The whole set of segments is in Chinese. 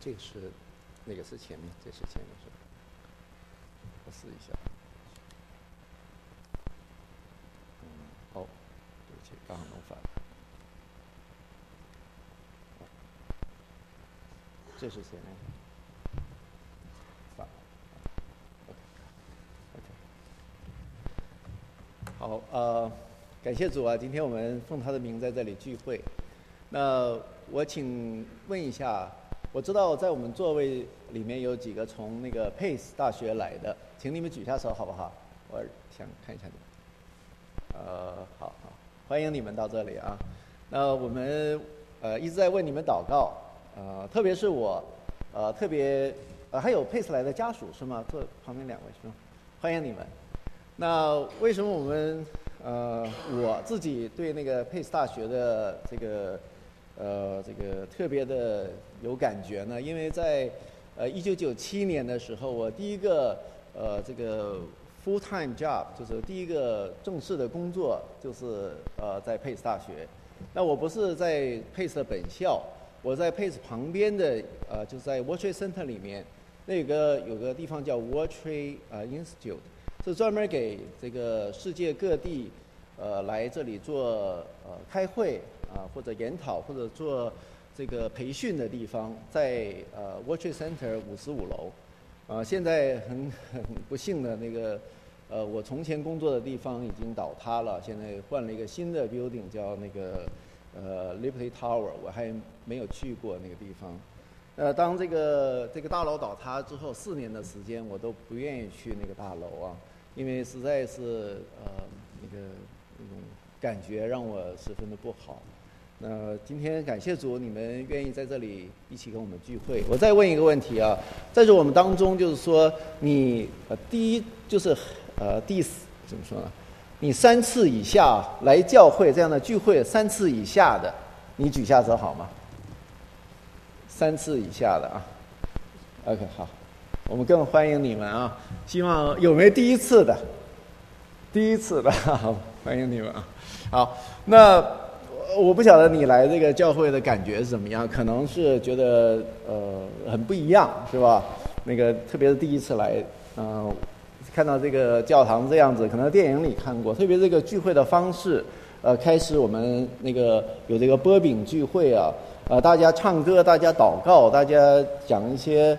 这个是那个是前面，这是前面是吧？我试一下。哦，对不起，刚好弄反了。这是前面。反了。OK。好，感谢主啊！今天我们奉他的名在这里聚会。那我请问一下，我知道在我们座位里面有几个从那个 Pace 大学来的，请你们举下手好不好？我想看一下你们。好，欢迎你们到这里啊。那我们一直在为你们祷告，特别是我，特别还有 Pace 来的家属是吗？坐旁边两位是吗？欢迎你们。那为什么我们我自己对那个 Pace 大学的这个特别的有感觉呢？因为在1997年的时候，我第一个这个 full time job 就是第一个正式的工作就是在 Pace 大学。那我不是在 Pace 的本校，我在 Pace 旁边的就在 World Trade Center 里面，那有个地方叫 World Trade Institute， 是专门给这个世界各地来这里做开会或者研讨或者做这个培训的地方，在World Trade Center 55楼。现在很不幸的那个我从前工作的地方已经倒塌了，现在换了一个新的 building 叫那个Liberty Tower， 我还没有去过那个地方。当这个大楼倒塌之后，4年的时间我都不愿意去那个大楼啊，因为实在是那种感觉让我十分的不好。那今天感谢主，你们愿意在这里一起跟我们聚会。我再问一个问题啊，在这我们当中，就是说你第一就是怎么说呢？你3次以下来教会这样的聚会，3次以下的，你举下手好吗？3次以下的啊 ，OK 好，我们更欢迎你们啊！希望有没有第一次的？第一次的，好，欢迎你们啊！好，那我不晓得你来这个教会的感觉是怎么样，可能是觉得很不一样，是吧？那个特别是第一次来，看到这个教堂这样子，可能电影里看过，特别这个聚会的方式，开始我们那个有这个波饼聚会啊，大家唱歌，大家祷告，大家讲一些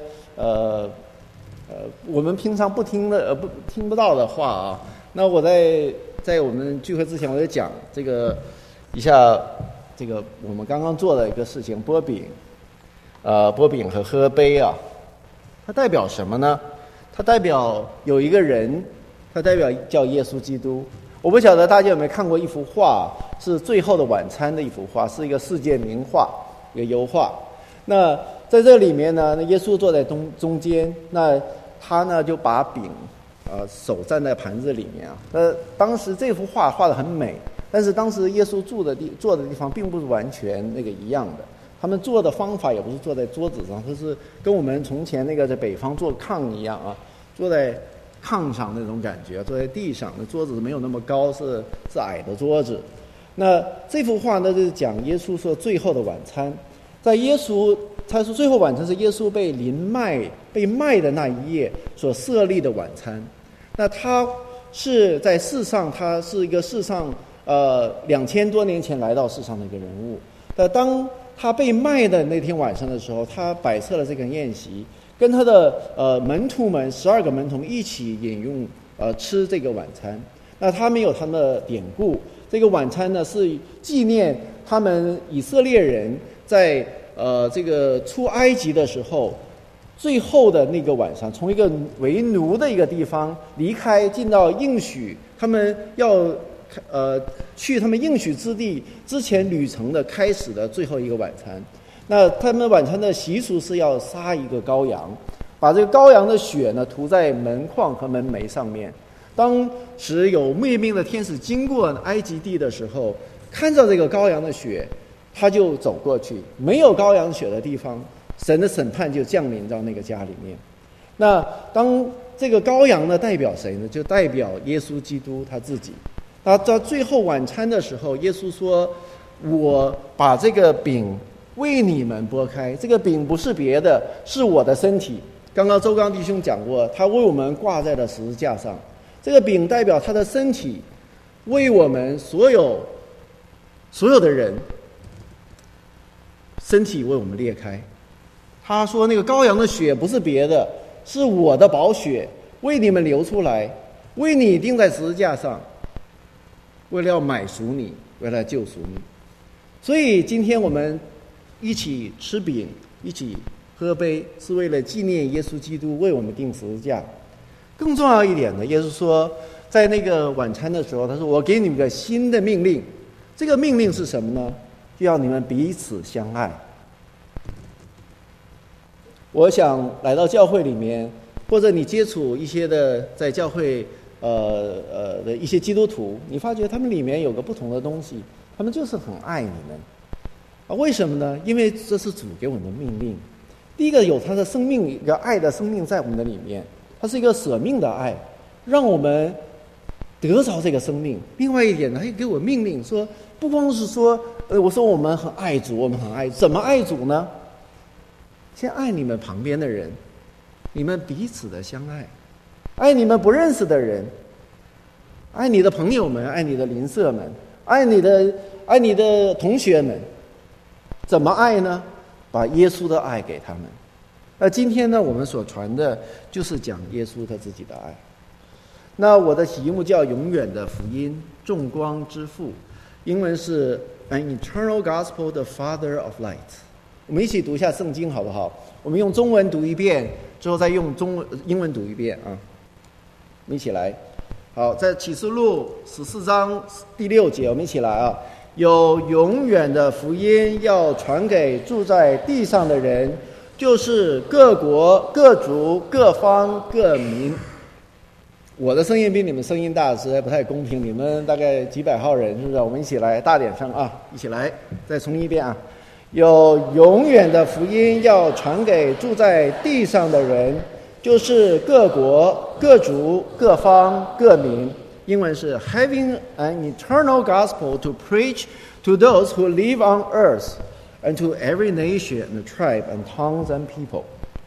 我们平常听不到的话啊。那我在我们聚会之前，我就讲这个一下这个我们刚刚做的一个事情，波饼和喝杯啊，它代表什么呢？它代表有一个人，它代表叫耶稣基督。我不晓得大家有没有看过一幅画，是《最后的晚餐》的一幅画，是一个世界名画，一个油画。那在这里面呢，那耶稣坐在中间，那他呢就把饼手站在盘子里面啊。当时这幅画画得很美，但是当时耶稣坐的地方并不是完全那个一样的。他们做的方法也不是坐在桌子上，就是跟我们从前那个在北方做炕一样啊，坐在炕上那种感觉，坐在地上，那桌子没有那么高，是矮的桌子。那这幅画呢，就是讲耶稣说最后的晚餐，在他说最后晚餐是耶稣被卖的那一夜所设立的晚餐。那他是在世上，他是一个世上2000多年前来到世上的一个人物。那当他被卖的那天晚上的时候，他摆设了这个宴席，跟他的门徒们12个门徒一起饮用吃这个晚餐。那他们有他们的典故，这个晚餐呢是纪念他们以色列人在这个出埃及的时候最后的那个晚上，从一个为奴的一个地方离开，进到应许，他们要去他们应许之地之前旅程的开始的最后一个晚餐。那他们晚餐的习俗是要杀一个羔羊，把这个羔羊的血呢涂在门框和门楣上面。当时有灭命的天使经过埃及地的时候，看到这个羔羊的血，他就走过去，没有羔羊血的地方，神的审判就降临到那个家里面。那当这个羔羊呢代表谁呢？就代表耶稣基督他自己。他在最后晚餐的时候，耶稣说：“我把这个饼为你们拨开。这个饼不是别的，是我的身体。刚刚周刚弟兄讲过，他为我们挂在了十字架上。这个饼代表他的身体，为我们所有的人，身体为我们裂开。他说那个羔羊的血不是别的，是我的宝血，为你们流出来，为你钉在十字架上，为了要买赎你，为了救赎你。所以今天我们一起吃饼，一起喝杯，是为了纪念耶稣基督为我们钉十字架。更重要一点的，耶稣说在那个晚餐的时候，他说我给你们个新的命令。这个命令是什么呢？就要你们彼此相爱。我想来到教会里面，或者你接触一些的在教会的一些基督徒，你发觉他们里面有个不同的东西，他们就是很爱你们啊。为什么呢？因为这是主给我们的命令。第一个，有他的生命，一个爱的生命在我们的里面，它是一个舍命的爱，让我们得着这个生命。另外一点呢，他也给我命令说，不光是说我说我们很爱主，我们很爱，怎么爱主呢？先爱你们旁边的人，你们彼此的相爱，爱你们不认识的人，爱你的朋友们，爱你的邻舍们，爱你的同学们。怎么爱呢？把耶稣的爱给他们。那今天呢，我们所传的就是讲耶稣他自己的爱。那我的题目叫永远的福音，众光之父，英文是 An Eternal Gospel, the Father of Light。我们一起读一下圣经好不好？我们用中文读一遍，之后再用英文读一遍啊。我们一起来。好，在启示录14章第6节，我们一起来啊。有永远的福音要传给住在地上的人，就是各国、各族、各方、各民。我的声音比你们声音大，实在不太公平。你们大概几百号人，是不是？我们一起来，大点声啊！一起来，再重一遍啊！有永远的福音要传给住在地上的人，就是各国、各族、各方、各民。英文是 having an eternal gospel to preach to those who live on earth and to every nation and tribe and tongues and people。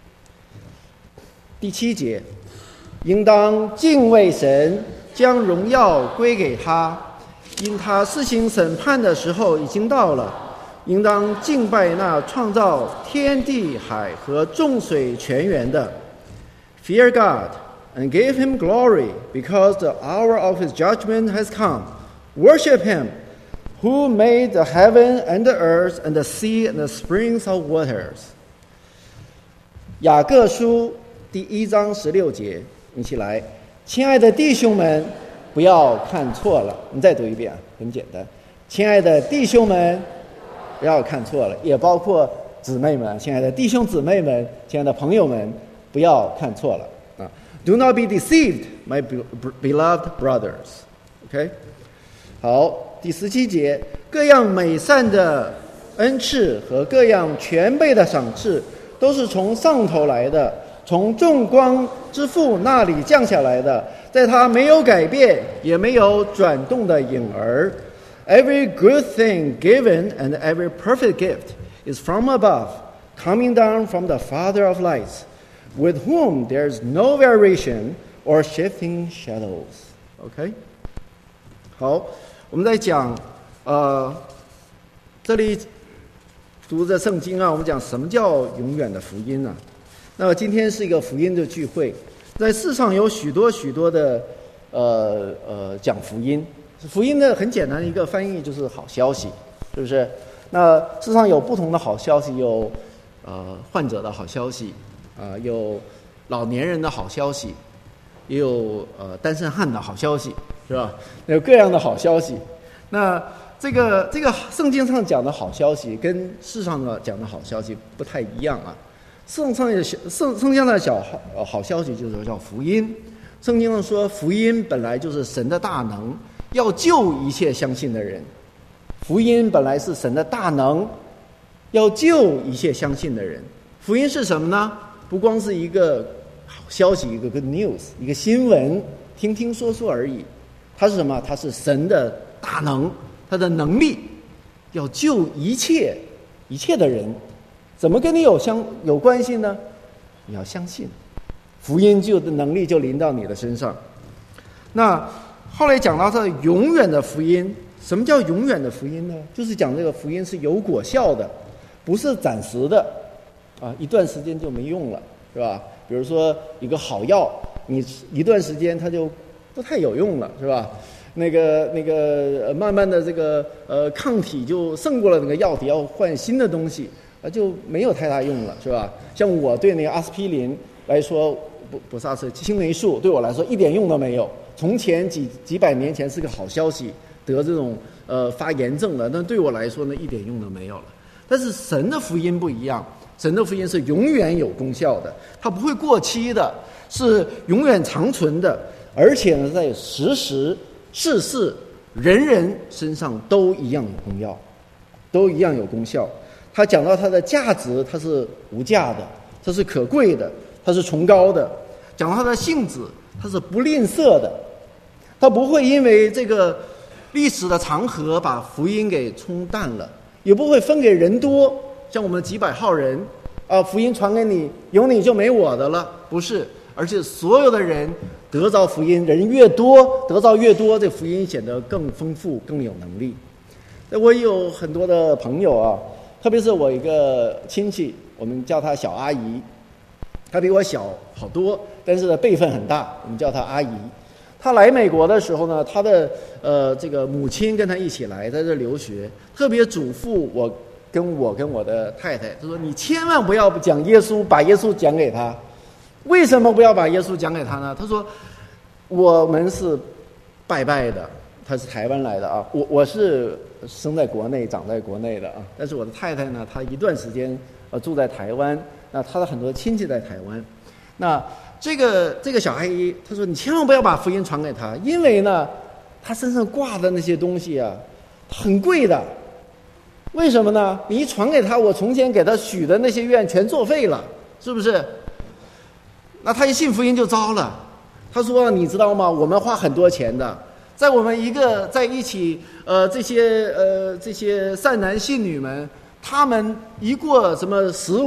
第7节，应当敬畏神，将荣耀归给他，因他施行审判的时候已经到了。应当敬拜那创造天地海和众水泉源的。 Fear God and give him glory, because the hour of his judgment has come. Worship him, who made the heaven and the earth and the sea and the springs of waters。 雅各书第1章16节，一起来。亲爱的弟兄们，不要看错了。你再读一遍，很简单。亲爱的弟兄们，不要看错了，也包括姊妹们，亲爱的弟兄姊妹们，亲爱的朋友们，不要看错了啊。Do not be deceived, my beloved brothers. OK， 好，第17节，各样美善的恩赐和各样全备的赏赐，都是从上头来的，从众光之父那里降下来的，在他没有改变，也没有转动的影儿。Every good thing given and every perfect gift is from above, coming down from the Father of lights, with whom there is no variation or shifting shadows. OK， 好，我们在讲这里读着圣经啊，我们讲什么叫永远的福音啊？那么今天是一个福音的聚会，在世上有许多的讲福音。福音的很简单的一个翻译就是好消息，是不是？那世上有不同的好消息，有患者的好消息，有老年人的好消息，也有单身汉的好消息，是吧？有各样的好消息。那这个圣经上讲的好消息跟世上的讲的好消息不太一样啊。圣经的好消息就是叫福音。圣经上说，福音本来就是神的大能，要救一切相信的人。福音本来是神的大能，要救一切相信的人。福音是什么呢？不光是一个好消息，一个 good news， 一个新闻，听说而已。它是什么？它是神的大能，它的能力要救一切一切的人，怎么跟你有关系呢？你要相信，福音的能力就临到你的身上。那后来讲到这永远的福音，什么叫永远的福音呢？就是讲这个福音是有果效的，不是暂时的啊，一段时间就没用了，是吧？比如说一个好药，你一段时间它就不太有用了，是吧？慢慢的这个抗体就胜过了那个药体，要换新的东西就没有太大用了，是吧？像我对那个阿司匹林来说，不是阿司青霉素，对我来说一点用都没有。从前几百年前是个好消息，得这种发炎症了，但对我来说呢，一点用都没有了。但是神的福音不一样，神的福音是永远有功效的，它不会过期的，是永远长存的，而且呢，在时事人人身上都一样有功效，都一样有功效。他讲到它的价值，它是无价的，它是可贵的，它是崇高的。讲到它的性质，它是不吝啬的，它不会因为这个历史的长河把福音给冲淡了，也不会分给人多，像我们几百号人福音传给你，有你就没我的了，不是，而且所有的人得着福音，人越多，得着越多，这福音显得更丰富，更有能力。我有很多的朋友特别是我一个亲戚，我们叫她小阿姨，她比我小好多，但是呢辈分很大，我们叫她阿姨。她来美国的时候呢，她的这个母亲跟她一起来在这留学，特别嘱咐我跟我的太太，她说你千万不要讲耶稣，把耶稣讲给她。为什么不要把耶稣讲给她呢？她说我们是拜拜的，她是台湾来的我是生在国内长在国内的但是我的太太呢，她一段时间住在台湾，那她的很多亲戚在台湾。那这个小阿姨她说你千万不要把福音传给她，因为呢她身上挂的那些东西很贵的。为什么呢？你一传给她，我从前给她许的那些愿全作废了，是不是？那她一信福音就糟了。她说你知道吗，我们花很多钱的，在我们在一起这些善男信女们，他们一过什么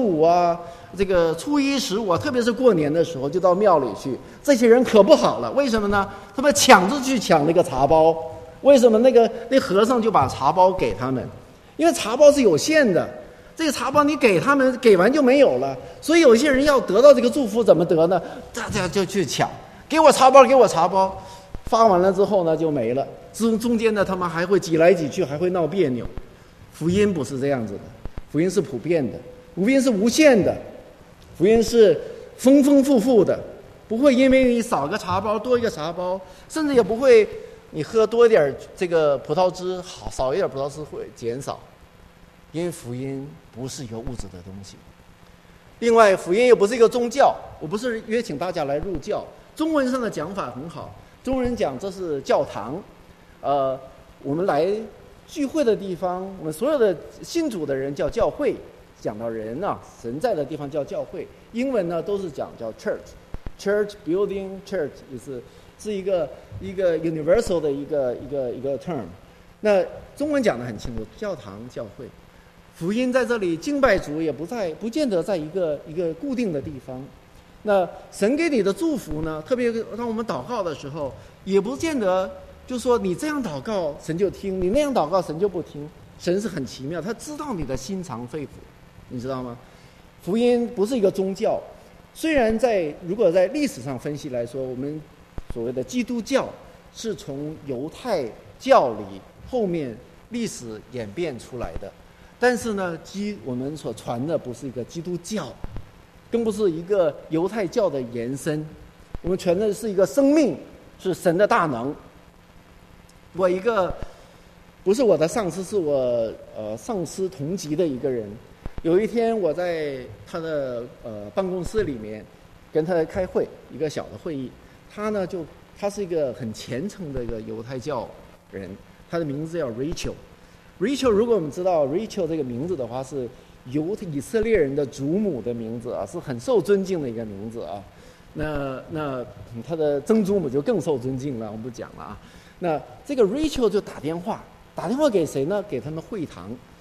15这个初一15特别是过年的时候就到庙里去，这些人可不好了。为什么呢？他们抢着去抢那个茶包。为什么？那和尚就把茶包给他们，因为茶包是有限的，这个茶包你给他们，给完就没有了。所以有些人要得到这个祝福怎么得呢？大家就去抢，给我茶包，给我茶包。发完了之后呢就没了，中间呢他们还会挤来挤去，还会闹别扭。福音不是这样子的，福音是普遍的，福音是无限的，福音是丰丰富富的，不会因为你少个茶包多一个茶包，甚至也不会你喝多一点这个葡萄汁少一点葡萄汁会减少，因为福音不是一个物质的东西。另外福音又不是一个宗教，我不是约请大家来入教，中文上的讲法很好，中国人讲这是教堂，我们来聚会的地方，我们所有的信主的人叫教会，讲到人神在的地方叫教会。英文呢都是讲叫 church building church， 是一个 universal 的一个 term。那中文讲得很清楚，教堂教会。福音在这里敬拜主也不见得在一个固定的地方。那神给你的祝福呢，特别当我们祷告的时候，也不见得就说你这样祷告神就听，你那样祷告神就不听。神是很奇妙，他知道你的心肠肺腑，你知道吗？福音不是一个宗教，虽然如果在历史上分析来说，我们所谓的基督教是从犹太教理后面历史演变出来的，但是呢我们所传的不是一个基督教，更不是一个犹太教的延伸，我们传的是一个生命，是神的大能。我一个不是我的上司，是我上司同级的一个人，有一天我在他的办公室里面跟他开会，一个小的会议。他是一个很虔诚的一个犹太教人，他的名字叫 Rachel。如果我们知道 Rachel 这个名字的话，是以色列人的祖母的名字是很受尊敬的一个名字那他的曾祖母就更受尊敬了，我们不讲了那这个 Rachel 就打电话给谁呢？给他们会堂，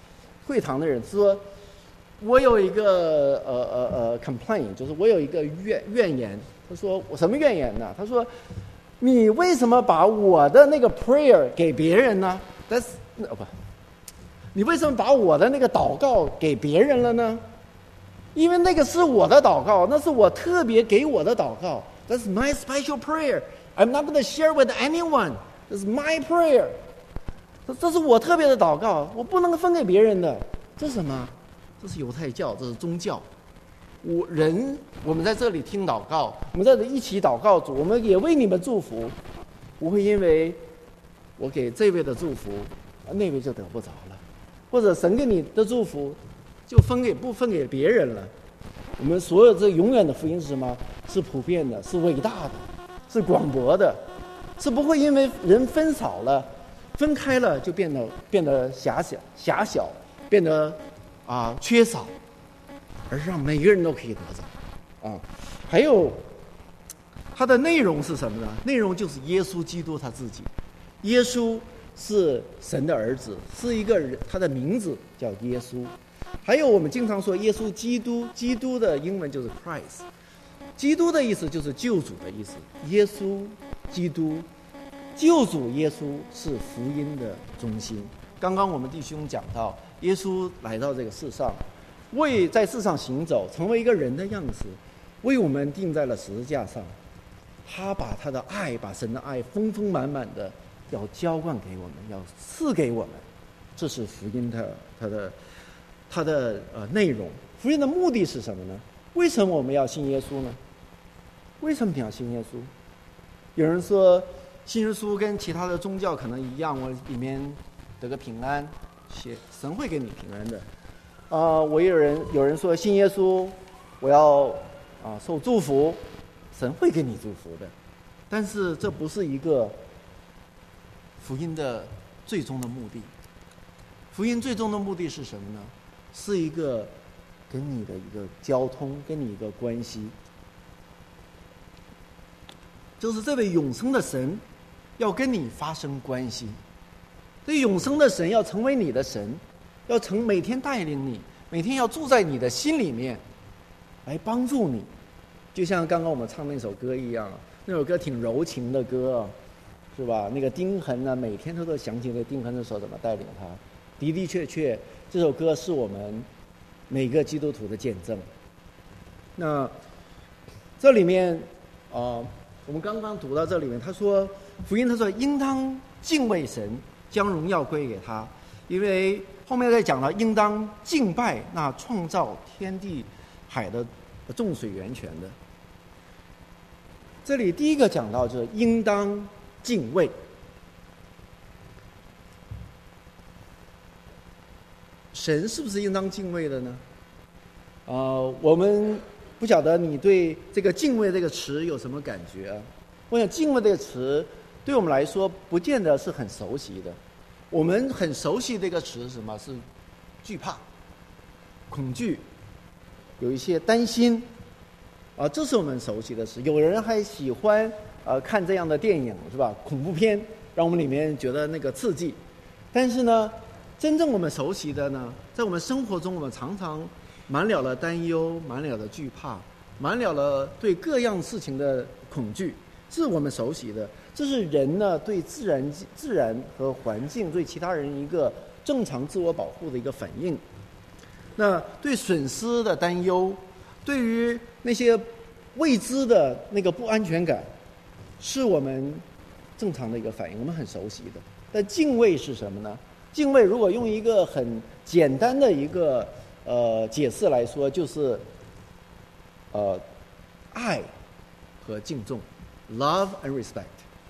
会堂的人说，我有一个complaint， 就是我有一个怨言。他说我什么怨言呢？他说你为什么把我的那个 prayer 给别人呢？你为什么把我的那个祷告给别人了呢？因为那个是我的祷告，那是我特别给我的祷告。That's my special prayer. I'm not going to share with anyone. That's my prayer. 这是我特别的祷告，我不能分给别人的。这是什么？这是犹太教，这是宗教。我们在这里听祷告，我们在这里一起祷告主，我们也为你们祝福，不会因为我给这位的祝福，那位就得不着了，或者神给你的祝福就不分给别人了。我们所有这永远的福音是什么？是普遍的，是伟大的，是广博的，是不会因为人分少了、分开了就变得狭小，变得缺少。而是让每个人都可以得着，还有它的内容是什么呢？内容就是耶稣基督他自己。耶稣是神的儿子，是一个人，他的名字叫耶稣。还有我们经常说耶稣基督，基督的英文就是 Christ， 基督的意思就是救主的意思。耶稣基督，救主耶稣是福音的中心。刚刚我们弟兄讲到，耶稣来到这个世上，为在世上行走，成为一个人的样子，为我们钉在了十字架上。他把他的爱，把神的爱丰丰满满的要浇灌给我们，要赐给我们。这是福音它的内容。福音的目的是什么呢？为什么我们要信耶稣呢？为什么你要信耶稣？有人说信耶稣跟其他的宗教可能一样，我里面得个平安，神会给你平安的。有人说信耶稣，我要受祝福，神会给你祝福的。但是这不是一个福音的最终的目的。福音最终的目的是什么呢？是一个跟你的一个交通，跟你一个关系，就是这位永生的神要跟你发生关系。这永生的神要成为你的神，要每天带领你，每天要住在你的心里面，来帮助你。就像刚刚我们唱那首歌一样，那首歌挺柔情的歌，是吧？那个丁恒呢，每天都想起那丁恒的时候怎么带领他。的的确确，这首歌是我们每个基督徒的见证。那这里面我们刚刚读到这里面，他说福音，他说应当敬畏神，将荣耀归给他，因为后面再讲了应当敬拜那创造天地海的众水源泉的。这里第一个讲到就是应当敬畏。神是不是应当敬畏的呢？我们不晓得你对这个敬畏这个词有什么感觉啊？我想敬畏这个词对我们来说不见得是很熟悉的。我们很熟悉这个词是什么？是惧怕、恐惧，有一些担心这是我们熟悉的词。有人还喜欢看这样的电影，是吧？恐怖片让我们里面觉得那个刺激。但是呢，真正我们熟悉的呢，在我们生活中，我们常常满了担忧，满了惧怕，满了对各样事情的恐惧，是我们熟悉的。这是人呢对自然和环境，对其他人一个正常自我保护的一个反应。那对损失的担忧，对于那些未知的那个不安全感，是我们正常的一个反应，我们很熟悉的。但敬畏是什么呢？敬畏如果用一个很简单的一个解释来说，就是爱和敬重 ，love and respect。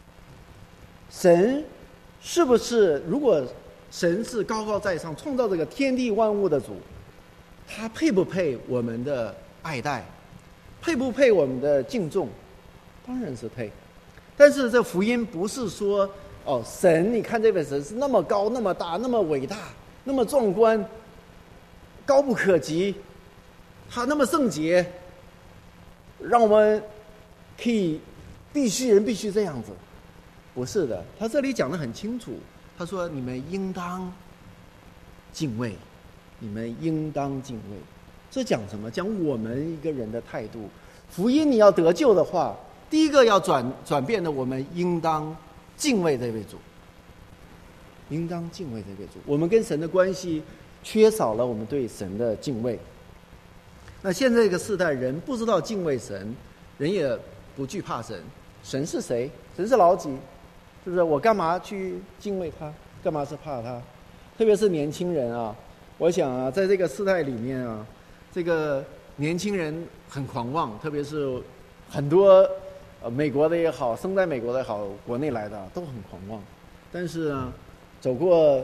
神是不是？如果神是高高在上，创造这个天地万物的主，他配不配我们的爱戴？配不配我们的敬重？当然是配。但是这福音不是说神，你看这位神是那么高、那么大、那么伟大、那么壮观、高不可及，他那么圣洁，让我们可以必须这样子。不是的，他这里讲得很清楚，他说你们应当敬畏， 你们应当敬畏。这讲什么？讲我们一个人的态度。福音你要得救的话，第一个要转变的，我们应当敬畏这位主，应当敬畏这位主。我们跟神的关系缺少了我们对神的敬畏。那现在这个世代，人不知道敬畏神，人也不惧怕神。神是谁？神是老几？是不是？我干嘛去敬畏他？干嘛是怕他？特别是年轻人啊，我想啊，在这个世代里面啊，这个年轻人很狂妄，特别是很多美国的也好，生在美国的也好，国内来的都很狂妄。但是呢，走过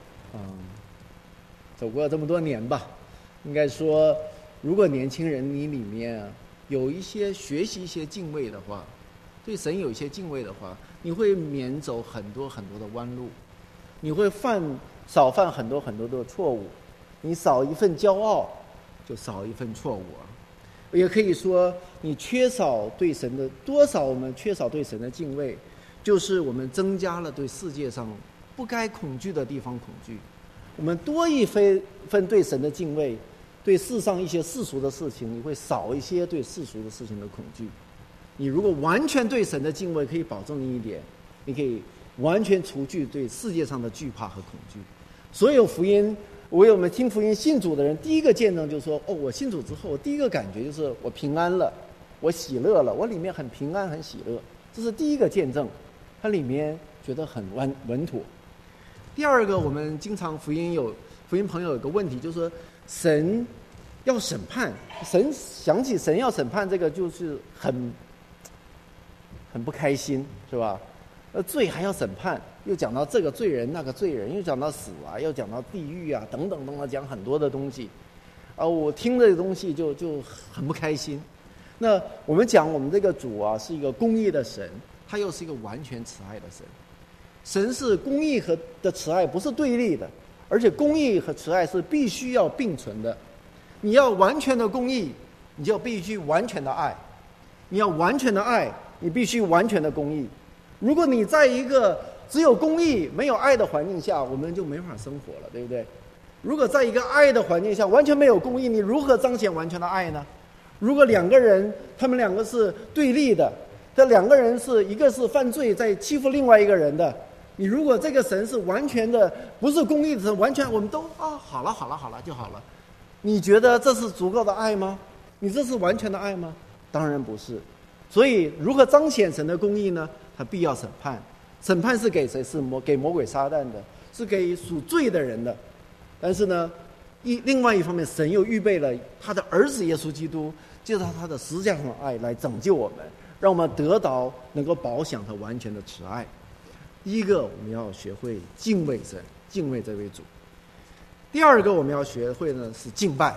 这么多年吧，应该说，如果年轻人你里面有一些学习一些敬畏的话，对神有一些敬畏的话，你会免走很多很多的弯路，你会少犯很多很多的错误，你少一份骄傲，就少一份错误啊。也可以说，你缺少对神的多少，我们缺少对神的敬畏，就是我们增加了对世界上不该恐惧的地方恐惧。我们多一分对神的敬畏，对世上一些世俗的事情，你会少一些对世俗的事情的恐惧。你如果完全对神的敬畏，可以保证你一点，你可以完全除去对世界上的惧怕和恐惧。所有福音，我们听福音信主的人，第一个见证就是说，我信主之后，第一个感觉就是我平安了，我喜乐了，我里面很平安很喜乐，这是第一个见证，它里面觉得很稳妥。第二个，我们经常福音朋友有个问题，就是说神要审判，想起神要审判这个就是很不开心，是吧？罪还要审判，又讲到这个罪人那个罪人，又讲到死啊，又讲到地狱啊，等等等等，讲很多的东西我听这个东西就很不开心。那我们讲我们这个主啊是一个公义的神，他又是一个完全慈爱的神。神是公义和的慈爱不是对立的，而且公义和慈爱是必须要并存的。你要完全的公义，你就必须完全的爱；你要完全的爱，你必须完全的公义。如果你在一个只有公义没有爱的环境下，我们就没法生活了，对不对？如果在一个爱的环境下，完全没有公义，你如何彰显完全的爱呢？如果两个人，他们两个是对立的，这两个人是一个是犯罪在欺负另外一个人的，你如果这个神是完全的不是公义的神，完全我们都好了就好了，你觉得这是足够的爱吗？你这是完全的爱吗？当然不是。所以如何彰显神的公义呢？他必要审判，审判是给谁？是给魔鬼撒旦的，是给属罪的人的。但是呢，另外一方面，神又预备了他的儿子耶稣基督，借着他的十字架上的爱来拯救我们，让我们得到能够饱享他完全的慈爱。第一个，我们要学会敬畏神，敬畏这位主。第二个，我们要学会呢是敬拜。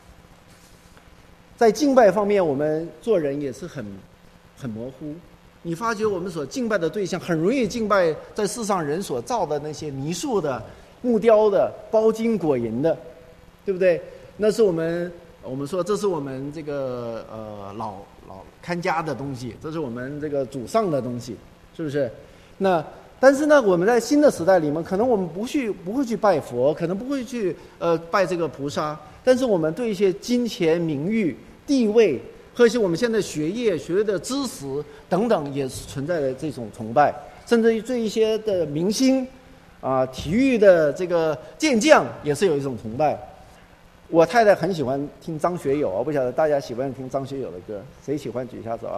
在敬拜方面，我们做人也是很模糊。你发觉我们所敬拜的对象很容易敬拜在世上人所造的那些泥塑的、木雕的、包金裹银的，对不对？那是我们说这是我们这个老看家的东西，这是我们这个祖上的东西，是不是？那但是呢，我们在新的时代里面，可能我们不会去拜佛，可能不会去拜这个菩萨，但是我们对一些金钱、名誉、地位，或是我们现在学的知识等等，也是存在的这种崇拜，甚至于对一些的明星体育的这个健将，也是有一种崇拜。我太太很喜欢听张学友，我不晓得大家喜欢听张学友的歌，谁喜欢举一下手啊？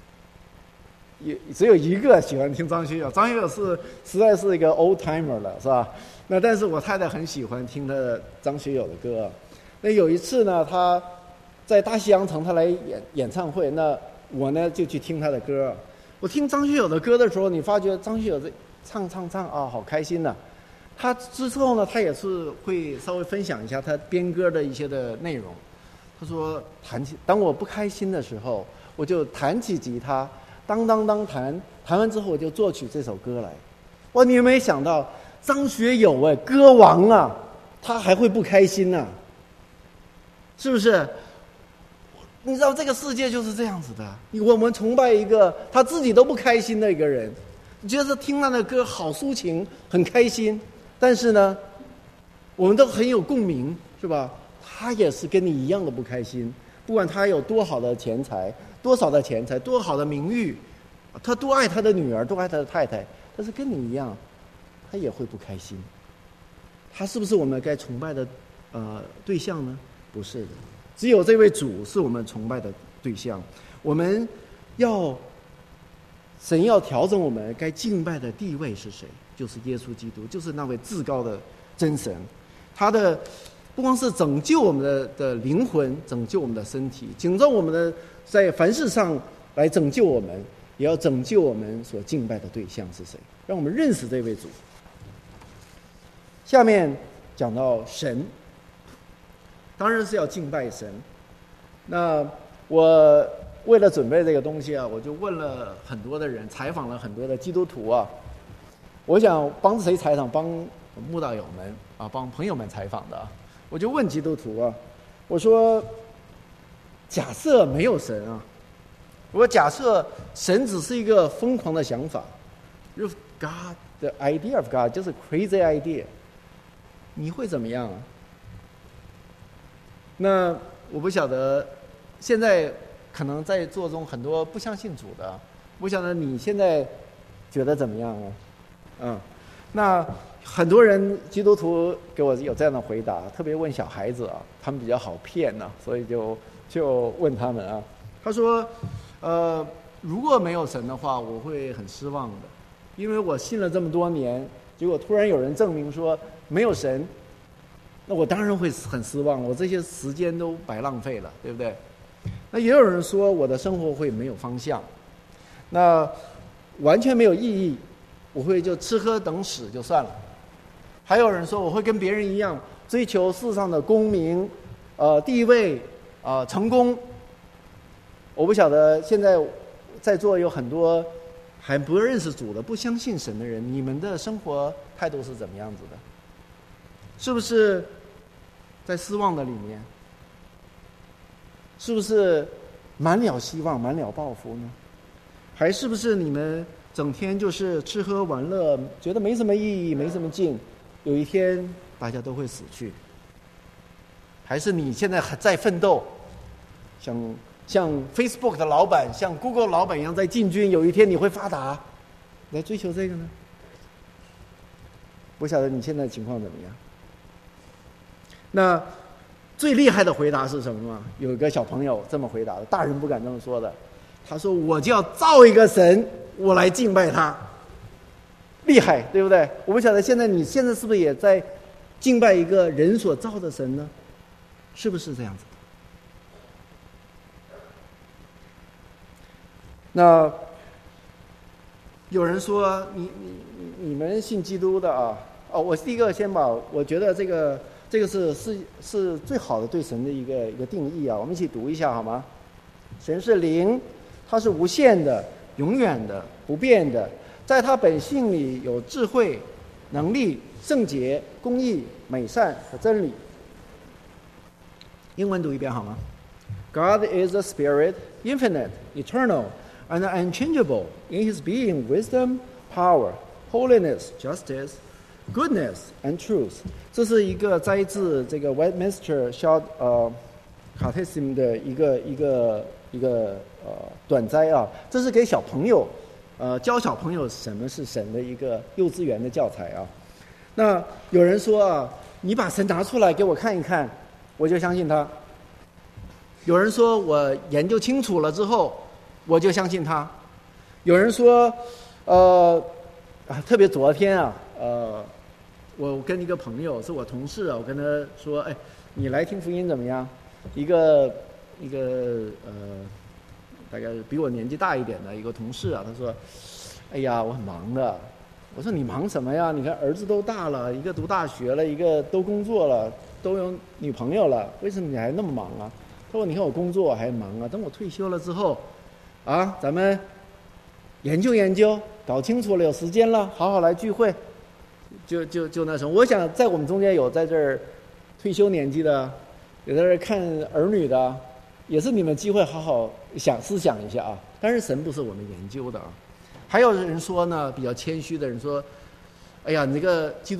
只有一个喜欢听张学友，张学友实在是一个 old timer 了，是吧？那但是我太太很喜欢听他的张学友的歌。那有一次呢，他在大西洋城他来演唱会，那我呢就去听他的歌。我听张学友的歌的时候，你发觉张学友唱好开心呐。他之后呢，他也是会稍微分享一下他编歌的一些的内容。他说当我不开心的时候，我就弹起吉他，当弹完之后我就作曲这首歌来。哇，你有没有想到张学友歌王啊，他还会不开心啊？是不是？你知道这个世界就是这样子的，我们崇拜一个他自己都不开心的一个人，你觉得听他的歌好抒情很开心，但是呢我们都很有共鸣， 是吧？他也是跟你一样的不开心，不管他有多好的钱财，多少的钱财，多好的名誉，他多爱他的女儿，多爱他的太太，但是跟你一样，他也会不开心。他是不是我们该崇拜的对象呢？不是的，只有这位主是我们崇拜的对象。我们神要调整我们该敬拜的地位是谁？就是耶稣基督，就是那位至高的真神。他的不光是拯救我们的灵魂，拯救我们的身体，拯救我们的在凡事上来拯救我们，也要拯救我们所敬拜的对象是谁，让我们认识这位主。下面讲到神，当然是要敬拜神。那我为了准备这个东西啊，我就问了很多的人，采访了很多的基督徒啊。我想帮谁采访？帮慕道友们啊，帮朋友们采访的啊。我就问基督徒啊，我说：假设没有神啊，我假设神只是一个疯狂的想法 ，If God the idea of God 就是 crazy idea， 你会怎么样啊？那我不晓得，现在可能在座中很多不相信主的，不晓得你现在觉得怎么样啊？那很多人基督徒给我有这样的回答，特别问小孩子啊，他们比较好骗呢，所以就问他们啊。他说，如果没有神的话，我会很失望的，因为我信了这么多年，结果突然有人证明说没有神，那我当然会很失望，我这些时间都白浪费了，对不对？那也有人说我的生活会没有方向，那完全没有意义，我会就吃喝等死就算了。还有人说我会跟别人一样追求世上的功名、地位、成功。我不晓得现在在座有很多还不认识主的、不相信神的人，你们的生活态度是怎么样子的？是不是在失望的里面？是不是满了希望、满了抱负呢？还是不是你们整天就是吃喝玩乐，觉得没什么意义、没什么劲，有一天大家都会死去？还是你现在还在奋斗，像 Facebook 的老板、像 Google 老板一样在进军，有一天你会发达，来追求这个呢？不晓得你现在情况怎么样？那最厉害的回答是什么吗？有一个小朋友这么回答的，大人不敢这么说的。他说：“我就要造一个神，我来敬拜他。”厉害，对不对？我不晓得你现在是不是也在敬拜一个人所造的神呢？是不是这样子？那有人说你们信基督的啊？我第一个先把我觉得这个是最好的对神的一个定义啊，我们一起读一下好吗？神是灵，它是无限的、永远的、不变的，在他本性里有智慧、能力、圣洁、公义、美善和真理。英文读一遍好吗？ God is a spirit, infinite, eternal, and unchangeable in his being, wisdom, power, holiness, justice, goodness and truth。 这是一个摘自这个 Westminster Short Catechism 的一个短摘啊，这是给小朋友教小朋友什么是神的一个幼稚园的教材啊。那有人说啊，你把神拿出来给我看一看，我就相信他。有人说我研究清楚了之后，我就相信他。有人说特别昨天啊，我跟一个朋友是我同事啊，我跟他说，哎，你来听福音怎么样？一个大概比我年纪大一点的一个同事啊，他说，哎呀，我很忙的。我说你忙什么呀？你看儿子都大了，一个读大学了，一个都工作了，都有女朋友了，为什么你还那么忙啊？他说你看我工作还忙啊，等我退休了之后啊，咱们研究研究，搞清楚了有时间了，好好来聚会。就那什么，我想在我们中间有在这儿退休年纪的，有在这儿看儿女的，也是你们机会好好思想一下啊。但是神不是我们研究的啊。还有人说呢，比较谦虚的人说，哎呀，你这个基督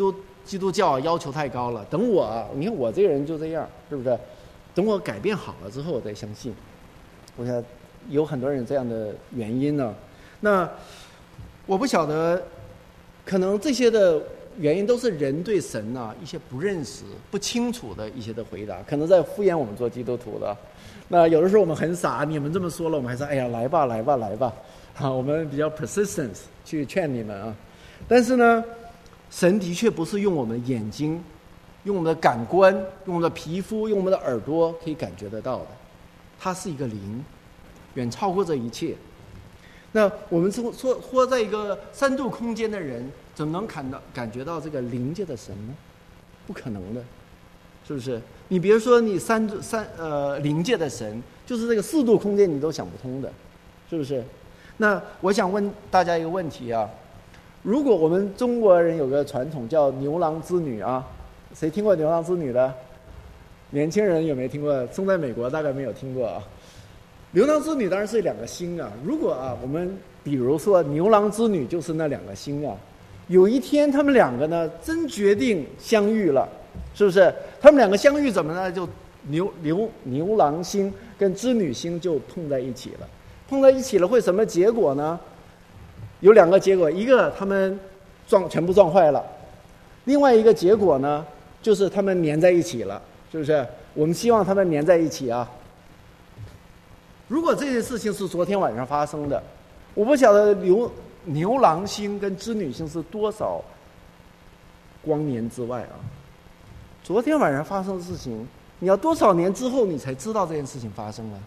基督教要求太高了，等我你看我这个人就这样，是不是？等我改变好了之后我再相信。我想有很多人这样的原因呢。那我不晓得，可能这些的原因都是人对神一些不认识、不清楚的一些的回答，可能在敷衍我们做基督徒的。那有的时候我们很傻，你们这么说了，我们还是哎呀来吧来吧来吧，我们比较 persistence 去劝你们啊。但是呢，神的确不是用我们的眼睛、用我们的感官、用我们的皮肤、用我们的耳朵可以感觉得到的，它是一个灵，远超过这一切。那我们说活在一个3度空间的人，怎么能感觉到这个灵界的神呢？不可能的，是不是？你别说你灵界的神，就是这个4度空间你都想不通的，是不是？那我想问大家一个问题啊，如果我们中国人有个传统叫牛郎织女啊，谁听过牛郎织女的？年轻人有没有听过？生在美国大概没有听过啊。牛郎织女当然是2个星啊，如果我们比如说牛郎织女就是那2个星啊，有一天他们2个呢真决定相遇了，是不是？他们2个相遇怎么呢？就牛郎星跟织女星就碰在一起了，碰在一起了会什么结果呢？有2个结果，一个他们全部撞坏了，另外一个结果呢就是他们粘在一起了，是不是？我们希望他们粘在一起啊。如果这件事情是昨天晚上发生的，我不晓得牛郎星跟织女星是多少光年之外啊。昨天晚上发生的事情，你要多少年之后你才知道这件事情发生了？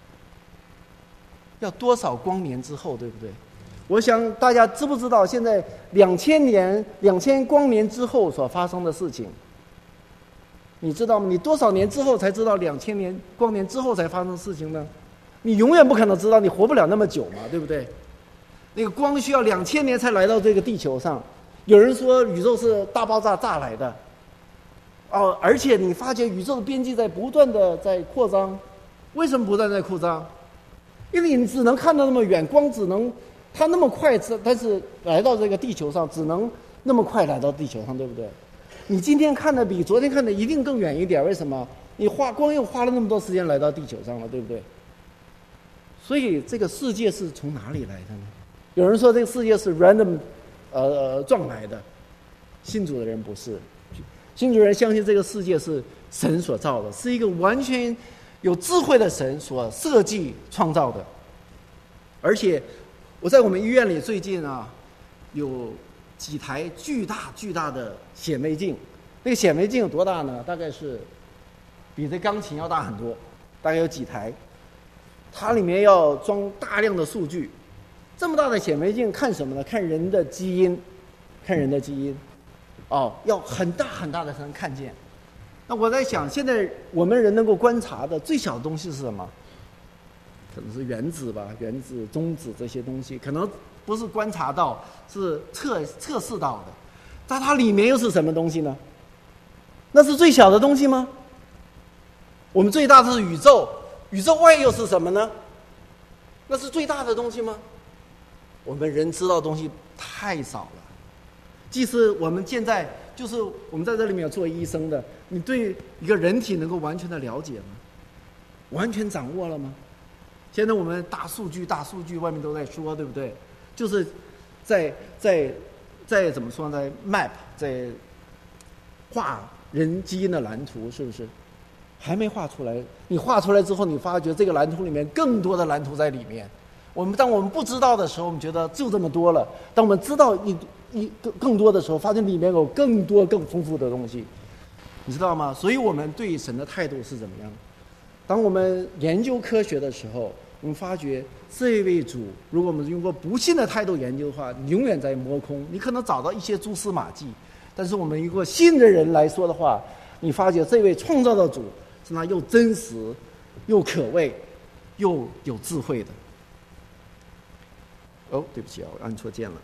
要多少光年之后，对不对？我想大家知不知道现在2000光年之后所发生的事情？你知道吗？你多少年之后才知道2000光年之后才发生的事情呢？你永远不可能知道，你活不了那么久嘛，对不对？那个光需要2000年才来到这个地球上。有人说宇宙是大爆炸炸来的，而且你发觉宇宙的边际在不断的在扩张。为什么不断在扩张？因为你只能看到那么远，光只能它那么快，但是来到这个地球上只能那么快来到地球上，对不对？你今天看的比昨天看的一定更远一点，为什么？你光又花了那么多时间来到地球上了，对不对？所以这个世界是从哪里来的呢？有人说这个世界是 random 撞来的，信主的人不是，信主人相信这个世界是神所造的，是一个完全有智慧的神所设计创造的。而且我在我们医院里最近有几台巨大的显微镜，那个显微镜有多大呢？大概是比这钢琴要大很多，大概有几台。它里面要装大量的数据，这么大的显微镜看什么呢？看人的基因，要很大的才能看见。那我在想，现在我们人能够观察的最小的东西是什么？可能是原子吧，原子、中子这些东西，可能不是观察到，是测试到的。但它里面又是什么东西呢？那是最小的东西吗？我们最大的是宇宙。宇宙外又是什么呢？那是最大的东西吗？我们人知道的东西太少了。即使我们现在就是我们在这里面有做医生的，你对一个人体能够完全的了解吗？完全掌握了吗？现在我们大数据外面都在说，对不对？就是在怎么说呢？在 map 在画人基因的蓝图，是不是？还没画出来，你画出来之后，你发觉这个蓝图里面更多的蓝图在里面。当我们不知道的时候，我们觉得就这么多了；当我们知道更多的时候，发现里面有更多更丰富的东西，你知道吗？所以我们对神的态度是怎么样？当我们研究科学的时候，我们发觉这位主，如果我们用过不信的态度研究的话，你永远在摸空。你可能找到一些蛛丝马迹，但是我们一个信的人来说的话，你发觉这位创造的主是那又真实又可畏又有智慧的。对不起我按错键了。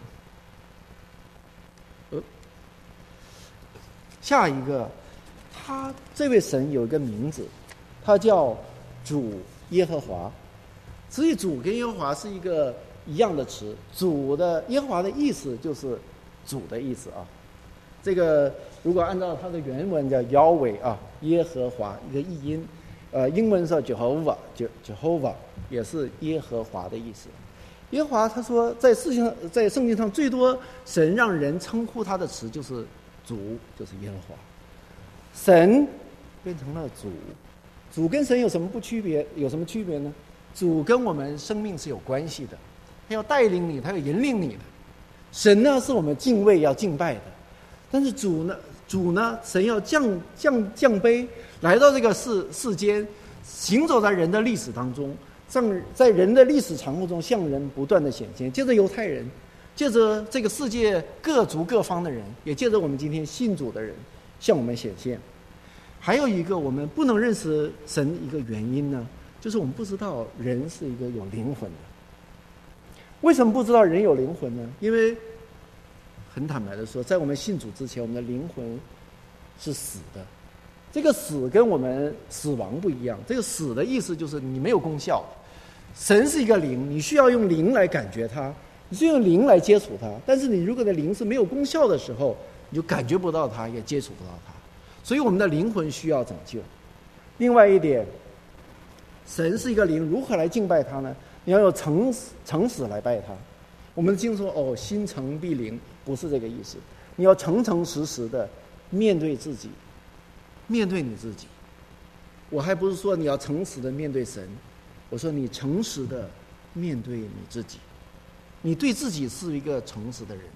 下一个，他这位神有一个名字，他叫主耶和华。所以主跟耶和华是一个一样的词，耶和华的意思就是主的意思啊。 这个如果按照它的原文叫 Yahweh 啊，耶和华一个译音，英文是 Jehovah， 也是耶和华的意思。耶和华他说，在圣经上最多神让人称呼他的词就是主，就是耶和华。神变成了主，主跟神有什么区别呢？主跟我们生命是有关系的，他要带领你，他要引领你的。神呢是我们敬畏要敬拜的，但是主呢，神要降卑来到这个世间，行走在人的历史当中，在人的历史长河中向人不断的显现，借着犹太人，借着这个世界各族各方的人，也借着我们今天信主的人向我们显现。还有一个我们不能认识神一个原因呢，就是我们不知道人是一个有灵魂的。为什么不知道人有灵魂呢？因为很坦白的说，在我们信主之前，我们的灵魂是死的。这个死跟我们死亡不一样，这个死的意思就是你没有功效。神是一个灵，你需要用灵来感觉它，你需要用灵来接触它。但是你如果的灵是没有功效的时候，你就感觉不到它，也接触不到它。所以我们的灵魂需要拯救。另外一点，神是一个灵，如何来敬拜他呢？你要有诚实来拜他。我们经说心诚必灵，不是这个意思。你要诚实的面对自己，面对你自己。我还不是说你要诚实的面对神，我说你诚实的面对你自己。你对自己是一个诚实的人。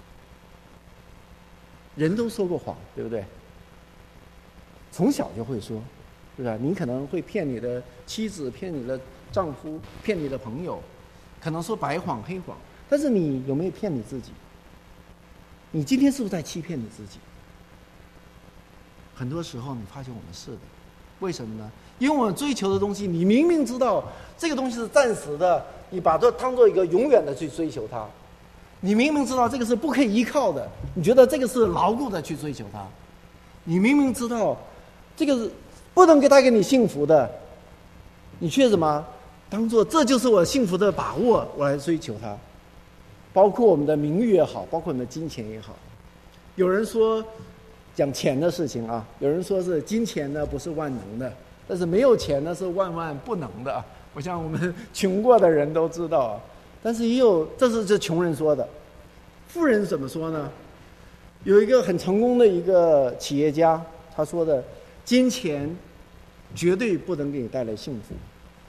人都说过谎，对不对？从小就会说，是吧？你可能会骗你的妻子，骗你的丈夫，骗你的朋友，可能说白谎黑谎，但是你有没有骗你自己？你今天是不是在欺骗你自己？很多时候你发现我们是的。为什么呢？因为我们追求的东西，你明明知道这个东西是暂时的，你把它当做一个永远的去追求它。你明明知道这个是不可以依靠的，你觉得这个是牢固的去追求它。你明明知道这个不能带给你幸福的，你却什么当做这就是我幸福的把握，我来追求它。包括我们的名誉也好，包括我们的金钱也好。有人说讲钱的事情啊，有人说是金钱呢不是万能的，但是没有钱呢是万万不能的啊。我想我们穷过的人都知道啊。但是也有，这是穷人说的。富人怎么说呢？有一个很成功的一个企业家，他说的，金钱绝对不能给你带来幸福。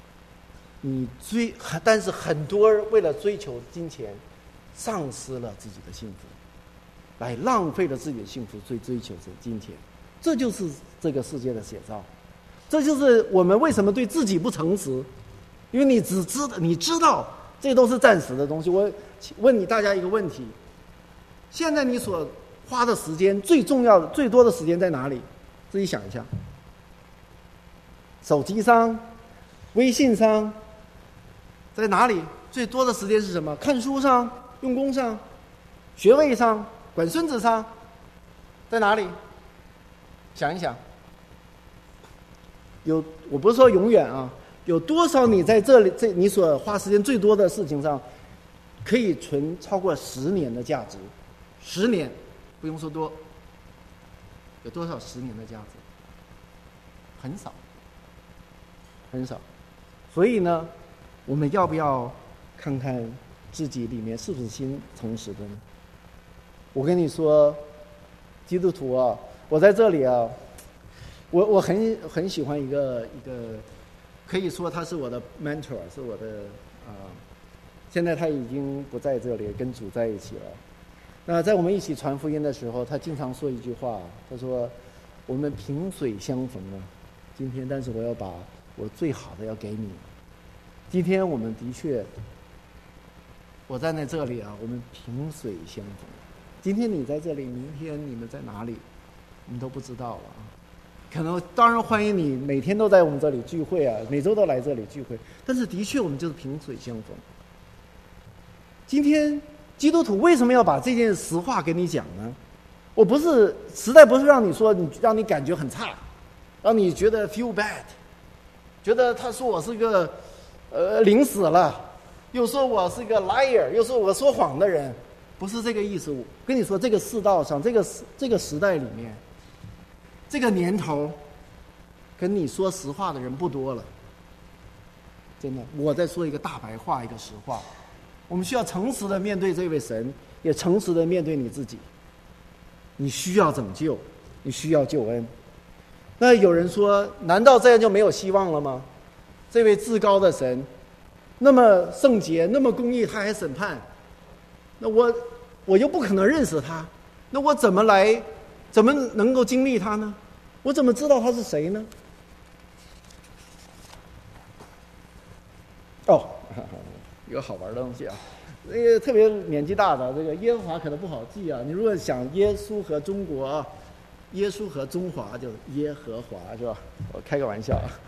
但是很多人为了追求金钱，丧失了自己的幸福，来浪费了自己的幸福，追求着金钱。这就是这个世界的写照。这就是我们为什么对自己不诚实，因为你知道这都是暂时的东西。我问大家一个问题：现在你所花的时间最重要的、最多的时间在哪里？自己想一下。手机上、微信上，在哪里？最多的时间是什么？看书上、用功上、学位上、管孙子上，在哪里？想一想。我不是说永远啊，有多少你在这里你所花时间最多的事情上，可以存超过10年的价值？10年，不用说多，有多少10年的价值？很少，很少。所以呢，我们要不要看看自己里面是不是心诚实的呢？我跟你说，基督徒啊，我在这里啊，我很喜欢一个，可以说他是我的 mentor， 是我的现在他已经不在这里，跟主在一起了。那在我们一起传福音的时候，他经常说一句话，他说：“我们萍水相逢啊，今天，但是我要把我最好的要给你。今天我们的确，我站在这里啊，我们萍水相逢。今天你在这里，明天你们在哪里，我们都不知道了啊。可能当然欢迎你每天都在我们这里聚会啊，每周都来这里聚会，但是的确我们就是萍水相逢。今天基督徒为什么要把这件实话给你讲呢？我实在不是让你说让你感觉很差，让你觉得 feel bad， 觉得他说我是个灵死了，又说我是个 liar， 又说我说谎的人， 不是这个意思。我跟你说，这个世道上，这个时代里面，这个年头，跟你说实话的人不多了。真的，我在说一个大白话，一个实话。我们需要诚实的面对这位神，也诚实的面对你自己。你需要拯救，你需要救恩。那有人说，难道这样就没有希望了吗？这位至高的神，那么圣洁，那么公义，他还审判，那我又不可能认识他，那我怎么能够经历他呢？我怎么知道他是谁呢？哦，有个好玩的东西啊，那个特别年纪大的这个耶和华可能不好记啊。你如果想耶稣和中国，耶稣和中华就是耶和华，是吧？我开个玩笑啊。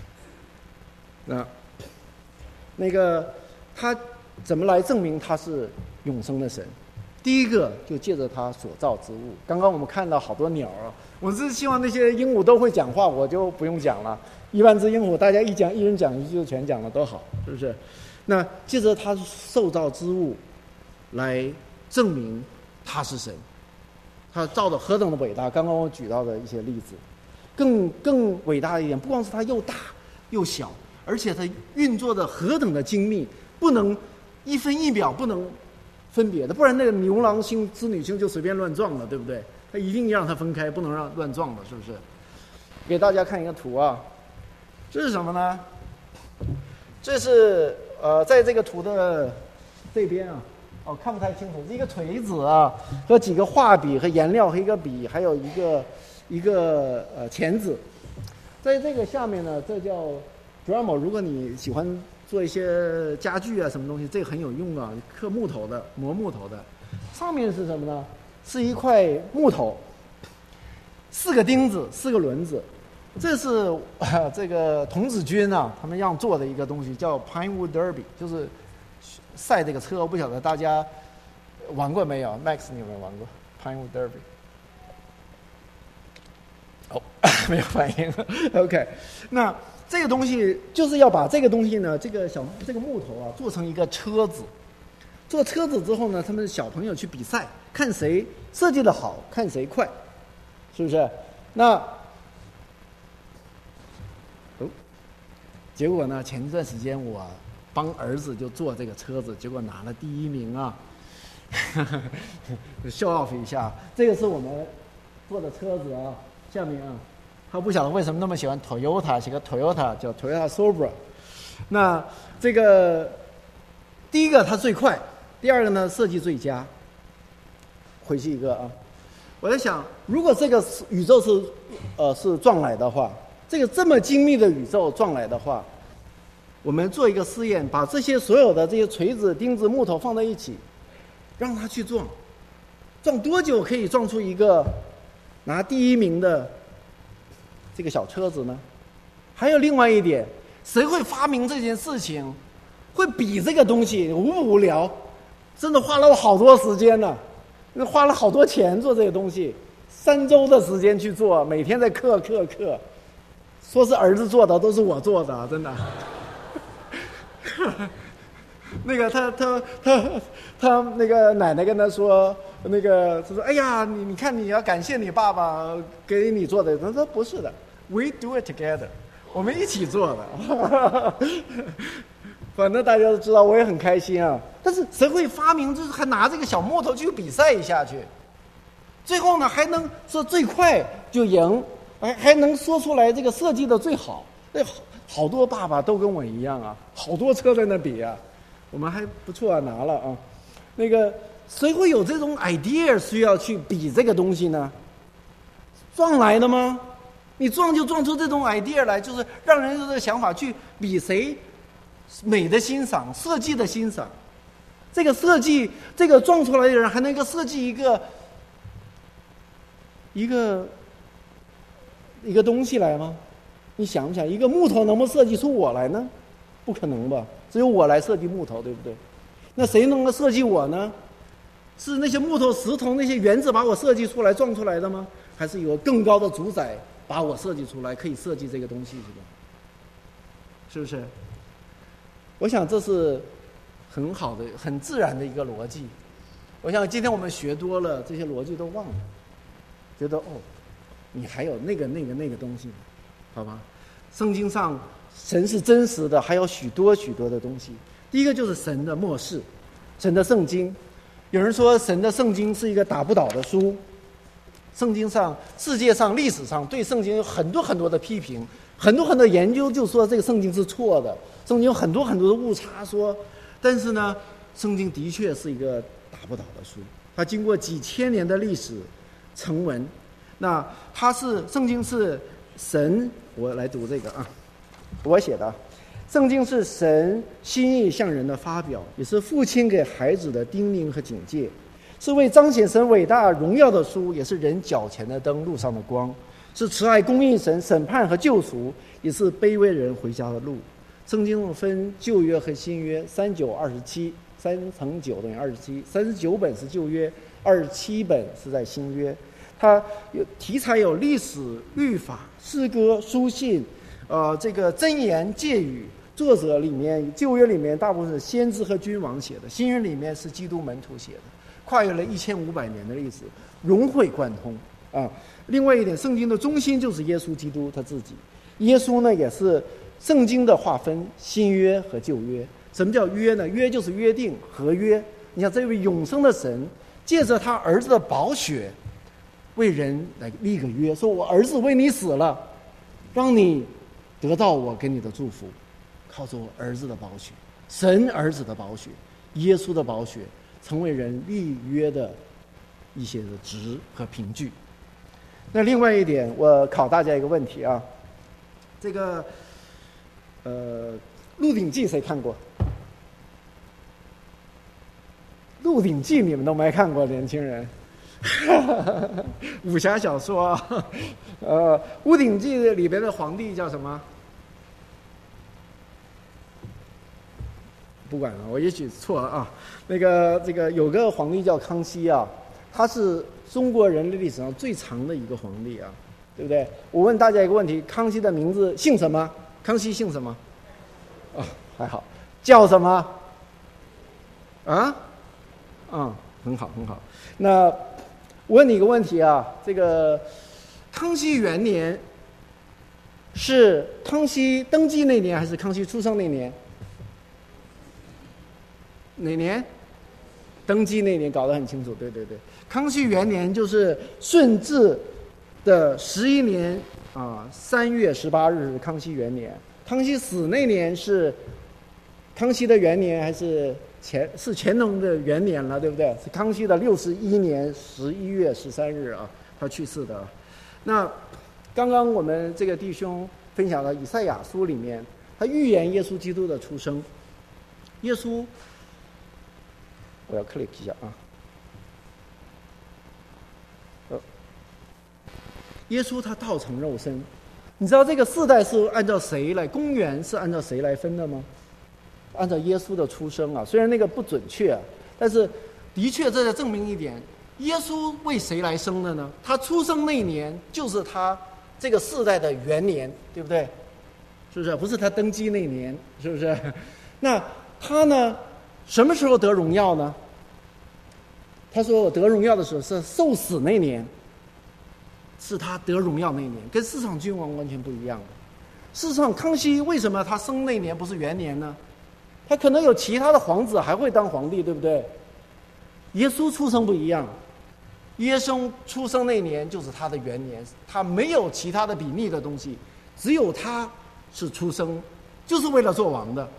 那个他怎么来证明他是永生的神？第一个就借着他所造之物。刚刚我们看到好多鸟啊，我是希望那些鹦鹉都会讲话，我就不用讲了。1万只鹦鹉，大家一人讲一句就全讲了，多好，是不是？那借着他受造之物来证明他是神，他造的何等的伟大！刚刚我举到的一些例子，更伟大的一点，不光是他又大又小，而且它运作的何等的精密，不能1分1秒不能分别的，不然那个牛郎星织女星就随便乱撞了，对不对？它一定让它分开，不能让乱撞了，是不是？给大家看一个图啊，这是什么呢？这是在这个图的这边啊，看不太清楚，是一个锤子啊，和几个画笔和颜料和一个笔，还有一个钳子。在这个下面呢，这叫 Dremel。如果你喜欢做一些家具啊什么东西，这个很有用啊，刻木头的，磨木头的。上面是什么呢？是一块木头，4个钉子，4个轮子。这是这个童子军啊，他们要做的一个东西，叫 Pinewood Derby， 就是赛这个车。我不晓得大家玩过没有 ？Max， 你有没有玩过 Pinewood Derby？ 没有反应。OK， 那这个东西就是要把这个东西呢，这个木头啊，做成一个车子。做车子之后呢，他们小朋友去比赛，看谁设计的好，看谁快，是不是？那结果呢？前一段时间我帮儿子就做这个车子，结果拿了第1名啊！show off 一下，这个是我们做的车子啊。下面啊，他不晓得为什么那么喜欢 Toyota， 写个 Toyota 叫 Toyota Supra。那这个第一个它最快，第二个呢设计最佳。回去一个啊，我在想，如果这个宇宙是撞来的话。这个这么精密的宇宙撞来的话，我们做一个试验，把这些所有的这些锤子、钉子、木头放在一起，让它去撞，撞多久可以撞出一个拿第1名的这个小车子呢？还有另外一点，谁会发明这件事情？会比这个东西无不无聊？真的花了我好多时间呢，花了好多钱做这个东西，3周的时间去做，每天在刻。说是儿子做的，都是我做的，真的。那个他那个奶奶跟他说，他说：“哎呀，你看你要感谢你爸爸给你做的。”他说：“不是的 ，We do it together， 我们一起做的。”反正大家都知道，我也很开心啊。但是谁会发明，就是还拿这个小木头去比赛一下去，最后呢还能说最快就赢。还能说出来这个设计的最好，好多爸爸都跟我一样啊，好多车在那比啊，我们还不错啊，拿了啊。那个谁会有这种 idea 需要去比这个东西呢？撞来的吗？你撞就撞出这种 idea 来，就是让人有这个想法去比谁美的欣赏、设计的欣赏。这个设计，这个撞出来的人还能够设计一个东西来吗？你想不想，一个木头能不能设计出我来呢？不可能吧，只有我来设计木头，对不对？那谁能够设计我呢？是那些木头、石头、那些原子把我设计出来、撞出来的吗？还是有更高的主宰把我设计出来，可以设计这个东西，是吧？是不是？我想这是很好的、很自然的一个逻辑。 我想今天我们学多了，这些逻辑都忘了，觉得你还有那个东西，好吧？圣经上神是真实的，还有许多许多的东西。第一个就是神的默示，神的圣经。有人说神的圣经是一个打不倒的书。圣经上、世界上、历史上对圣经有很多很多的批评，很多很多研究就说这个圣经是错的，圣经有很多很多的误差说。但是呢，圣经的确是一个打不倒的书，它经过几千年的历史成文。那圣经是神，我来读这个啊，我写的。圣经是神心意向人的发表，也是父亲给孩子的叮咛和警戒，是为彰显神伟大荣耀的书，也是人脚前的灯，路上的光，是慈爱公义神审判和救赎，也是卑微人回家的路。圣经分旧约和新约，3927，3乘9等于27，39本是旧约，27本是在新约。它有题材有历史、律法、诗歌、书信，这个箴言、诫语。作者里面旧约里面大部分是先知和君王写的，新约里面是基督门徒写的，跨越了1500年的历史，融会贯通啊。另外一点，圣经的中心就是耶稣基督他自己。耶稣呢，也是圣经的划分，新约和旧约。什么叫约呢？约就是约定、合约。你看，这位永生的神借着他儿子的宝血为人来立个约，说我儿子为你死了，让你得到我给你的祝福，靠着我儿子的宝血，神儿子的宝血，耶稣的宝血，成为人立约的一些的值和凭据。那另外一点，我考大家一个问题啊，这个鹿鼎记谁看过？鹿鼎记你们都没看过，年轻人。武侠小说，鹿鼎记里边的皇帝叫什么？不管了，我也许错了啊。这个有个皇帝叫康熙啊，他是中国人类历史上最长的一个皇帝啊，对不对？我问大家一个问题：康熙的名字姓什么？康熙姓什么？还好，叫什么？很好很好。那我问你一个问题啊，这个康熙元年是康熙登基那年还是康熙出生那年？哪年？登基那年，搞得很清楚。对对对，康熙元年就是顺治的11年3月18日是康熙元年。康熙死那年是康熙的元年还是乾隆的元年了，对不对？是康熙的61年11月13日啊，他去世的。那刚刚我们这个弟兄分享了以赛亚书里面，他预言耶稣基督的出生。耶稣，我要 click 一下啊。耶稣他道成肉身，你知道这个世代是按照谁来？公元是按照谁来分的吗？按照耶稣的出生啊，虽然那个不准确，但是的确这在证明一点：耶稣为谁来生的呢？他出生那年就是他这个世代的元年，对不对？是不是？不是他登基那年，是不是？那他呢，什么时候得荣耀呢？他说我得荣耀的时候是受死那年，是他得荣耀那年，跟世上君王完全不一样。事实上，康熙为什么他生那年不是元年呢？他可能有其他的皇子还会当皇帝，对不对？耶稣出生不一样，耶稣出生那年就是他的元年，他没有其他的比拟的东西，只有他是出生，就是为了做王的。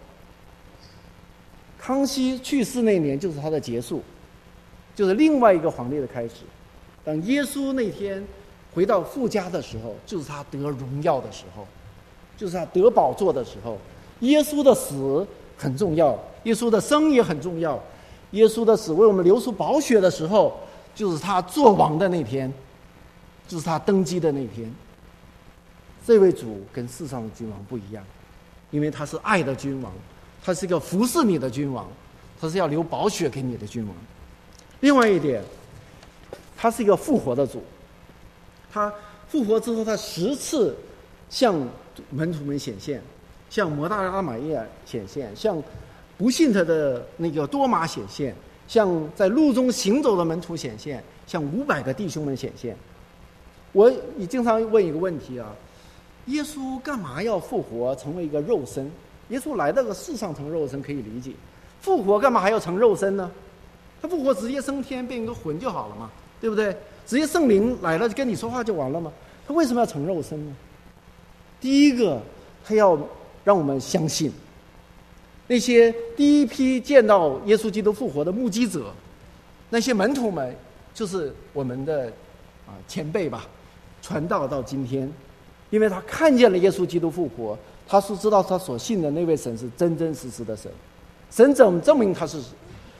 康熙去世那年就是他的结束，就是另外一个皇帝的开始。当耶稣那天回到父家的时候，就是他得荣耀的时候，就是他得宝座的时候。耶稣的死很重要，耶稣的生也很重要。耶稣的死为我们流出宝血的时候，就是他做王的那天，就是他登基的那天。这位主跟世上的君王不一样，因为他是爱的君王，他是一个服侍你的君王，他是要流宝血给你的君王。另外一点，他是一个复活的主，他复活之后，他10次向门徒们显现，向摩大拉玛利亚显现，向不信他的那个多马显现， 向在路中行走的门徒显现，向500个弟兄们显现。我也经常问一个问题啊，耶稣干嘛要复活成为一个肉身？耶稣来到这个世上成肉身可以理解，复活干嘛还要成肉身呢？他复活直接升天变一个魂就好了嘛，对不对？直接圣灵来了跟你说话就完了吗？他为什么要成肉身呢？第一个，他要让我们相信那些第一批见到耶稣基督复活的目击者，那些门徒们就是我们的前辈吧，传道到今天，因为他看见了耶稣基督复活，他是知道他所信的那位神是真真实实的神。神怎么证明他是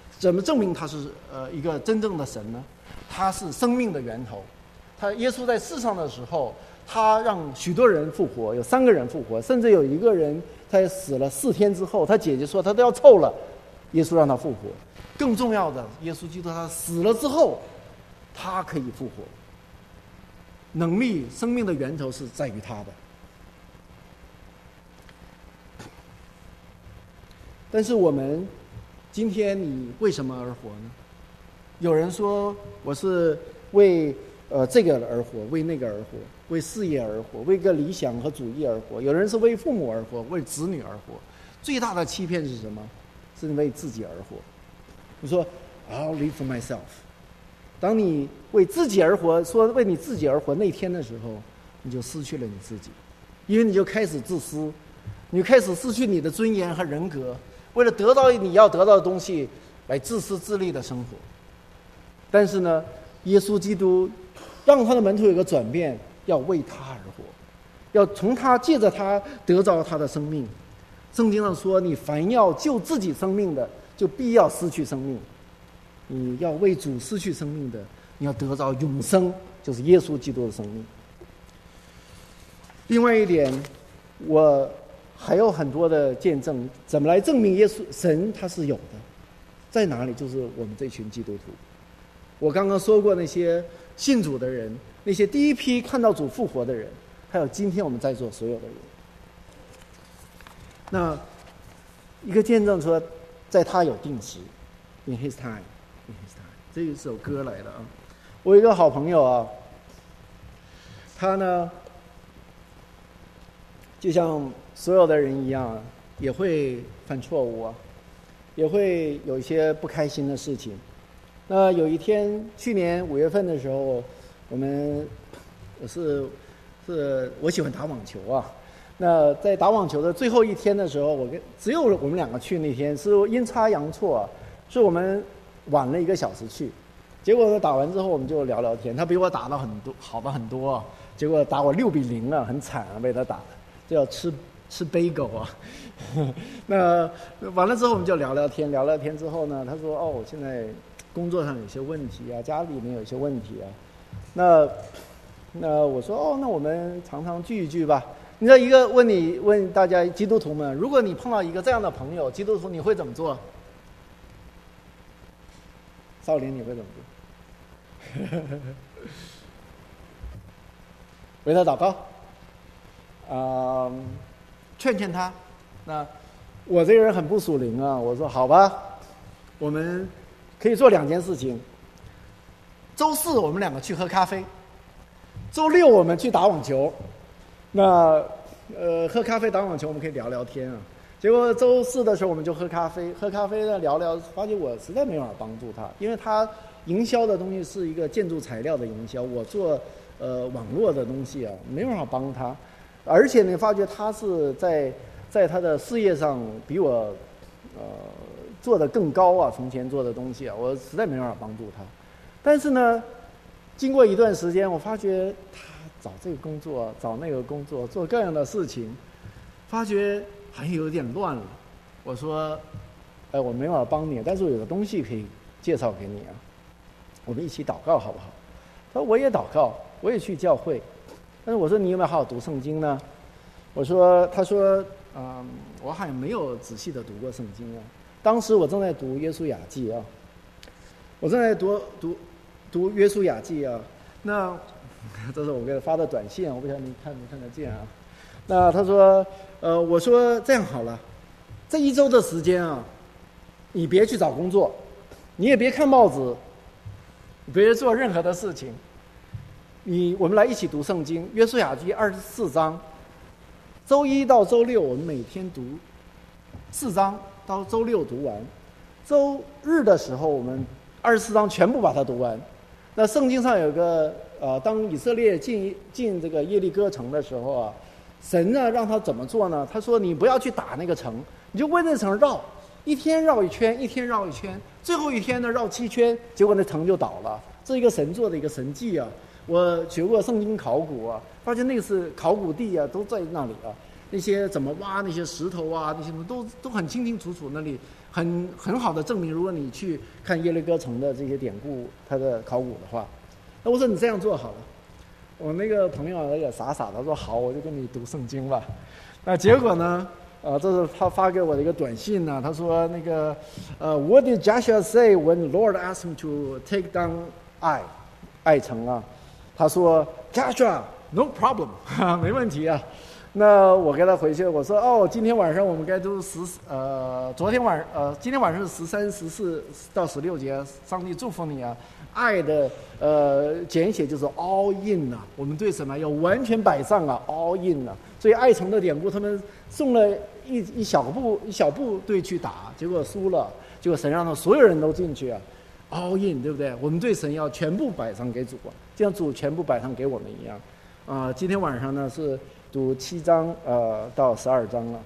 一个真正的神呢？他是生命的源头。耶稣在世上的时候，他让许多人复活，有3个人复活，甚至有1个人他死了4天之后，他姐姐说他都要臭了，耶稣让他复活。更重要的，耶稣基督他死了之后，他可以复活。能力、生命的源头是在于他的。但是我们今天，你为什么而活呢？有人说我是为这个而活，为那个而活，为事业而活，为一个理想和主义而活。有人是为父母而活，为子女而活。最大的欺骗是什么？是为自己而活。你说 I'll live for myself。当你为自己而活，说为你自己而活那天的时候，你就失去了你自己，因为你就开始自私，你就开始失去你的尊严和人格，为了得到你要得到的东西来自私自利的生活。但是呢，耶稣基督让他的门徒有个转变，要为他而活，要从他借着他得着他的生命。圣经上说，你凡要救自己生命的，就必要失去生命。你要为主失去生命的，你要得着永生，就是耶稣基督的生命。另外一点，我还有很多的见证，怎么来证明耶稣神他是有的，在哪里？就是我们这群基督徒。我刚刚说过那些信主的人，那些第一批看到主复活的人，还有今天我们在座所有的人。那一个见证说，在他有定时 ，in his time，in his time， 这一首歌来的啊。我有一个好朋友啊，他呢，就像所有的人一样，也会犯错误啊，也会有一些不开心的事情。那有一天，去年5月份的时候，我喜欢打网球啊。那在打网球的最后一天的时候，只有我们2个去，那天是阴差阳错，是我们晚了1个小时去。结果呢，打完之后我们就聊聊天，他比我打到好的很多啊。结果打我6-0啊，很惨啊，被他打的，就要吃杯狗啊。那完了之后我们就聊聊天，聊聊天之后呢，他说我现在工作上有些问题啊，家里面有些问题啊。那我说那我们常常聚一聚吧。你知道问大家基督徒们，如果你碰到一个这样的朋友，基督徒你会怎么做？少林你会怎么做？为他祷告，劝他。那我这个人很不属灵啊，我说好吧，我们可以做2件事情。周4我们2个去喝咖啡，周6我们去打网球。那喝咖啡打网球我们可以聊聊天啊。结果周4的时候我们就喝咖啡呢聊聊，发现我实在没办法帮助他，因为他营销的东西是一个建筑材料的营销，我做网络的东西啊，没办法帮他。而且呢，发觉他是在他的事业上比我做得更高啊，从前做的东西啊，我实在没办法帮助他。但是呢，经过一段时间，我发觉他找这个工作，找那个工作，做各样的事情，发觉好像有点乱了。我说，我没办法帮你，但是我有个东西可以介绍给你啊，我们一起祷告好不好？他说我也祷告，我也去教会，但是我说你有没有好好读圣经呢？他说我好像没有仔细的读过圣经啊。当时我正在读约书亚记啊，我正在读约书亚记啊。那这是我给他发的短信，我不晓得你看没看得见啊。那他说我说这样好了，这1周的时间啊，你别去找工作， 你也别看报纸，别做任何的事情。我们来一起读圣经，约书亚记24章，周一到周六我们每天读4章，到周六读完。周日的时候我们24章全部把它读完。那圣经上有个当以色列进这个耶利哥城的时候啊，神呢让他怎么做呢？他说你不要去打那个城，你就围着城绕，一天绕一圈，一天绕一圈，最后一天呢绕7圈，结果那城就倒了。这是一个神做的一个神迹啊！我学过圣经考古啊，发现那个是考古地啊，都在那里啊。那些怎么挖那些石头啊，那些都很清清楚楚，那里很好的证明。如果你去看耶利哥城的这些典故，它的考古的话，那我说你这样做好了。我那个朋友也傻傻的说好，我就跟你读圣经吧。那结果呢？这是他发给我的一个短信呢。他说那个What did Joshua say when the Lord asked him to take down ai城啊？他说 Joshua no problem 没问题啊。那我给他回去，我说今天晚上我们该读今天晚上是13、14到16节，上帝祝福你啊。爱的简写就是 all in 啊，我们对什么要完全摆上啊 all in 啊。所以爱城的典故，他们送了一小部队去打，结果输了，结果神让他所有人都进去啊 all in， 对不对？我们对神要全部摆上给主啊，就像主全部摆上给我们一样今天晚上呢是读7章到12章了。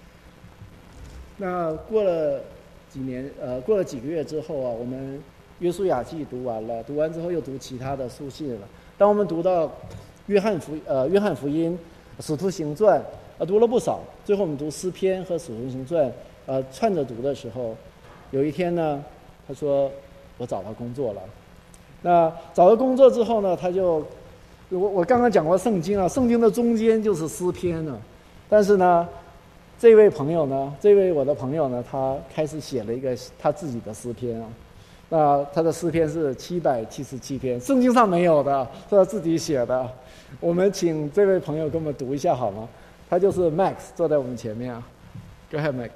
那过了几个月之后啊，我们约书亚记读完了，读完之后又读其他的书信了。当我们读到约翰福音、使徒行传读了不少，最后我们读诗篇和使徒行传串着读的时候，有一天呢，他说我找到工作了。那找到工作之后呢，他就我刚刚讲过圣经啊，圣经的中间就是诗篇啊，但是呢，这位我的朋友呢，他开始写了一个他自己的诗篇啊。那他的诗篇是777篇，圣经上没有的，是他自己写的。我们请这位朋友跟我们读一下好吗？他就是 Max， 坐在我们前面啊。Go ahead, Max.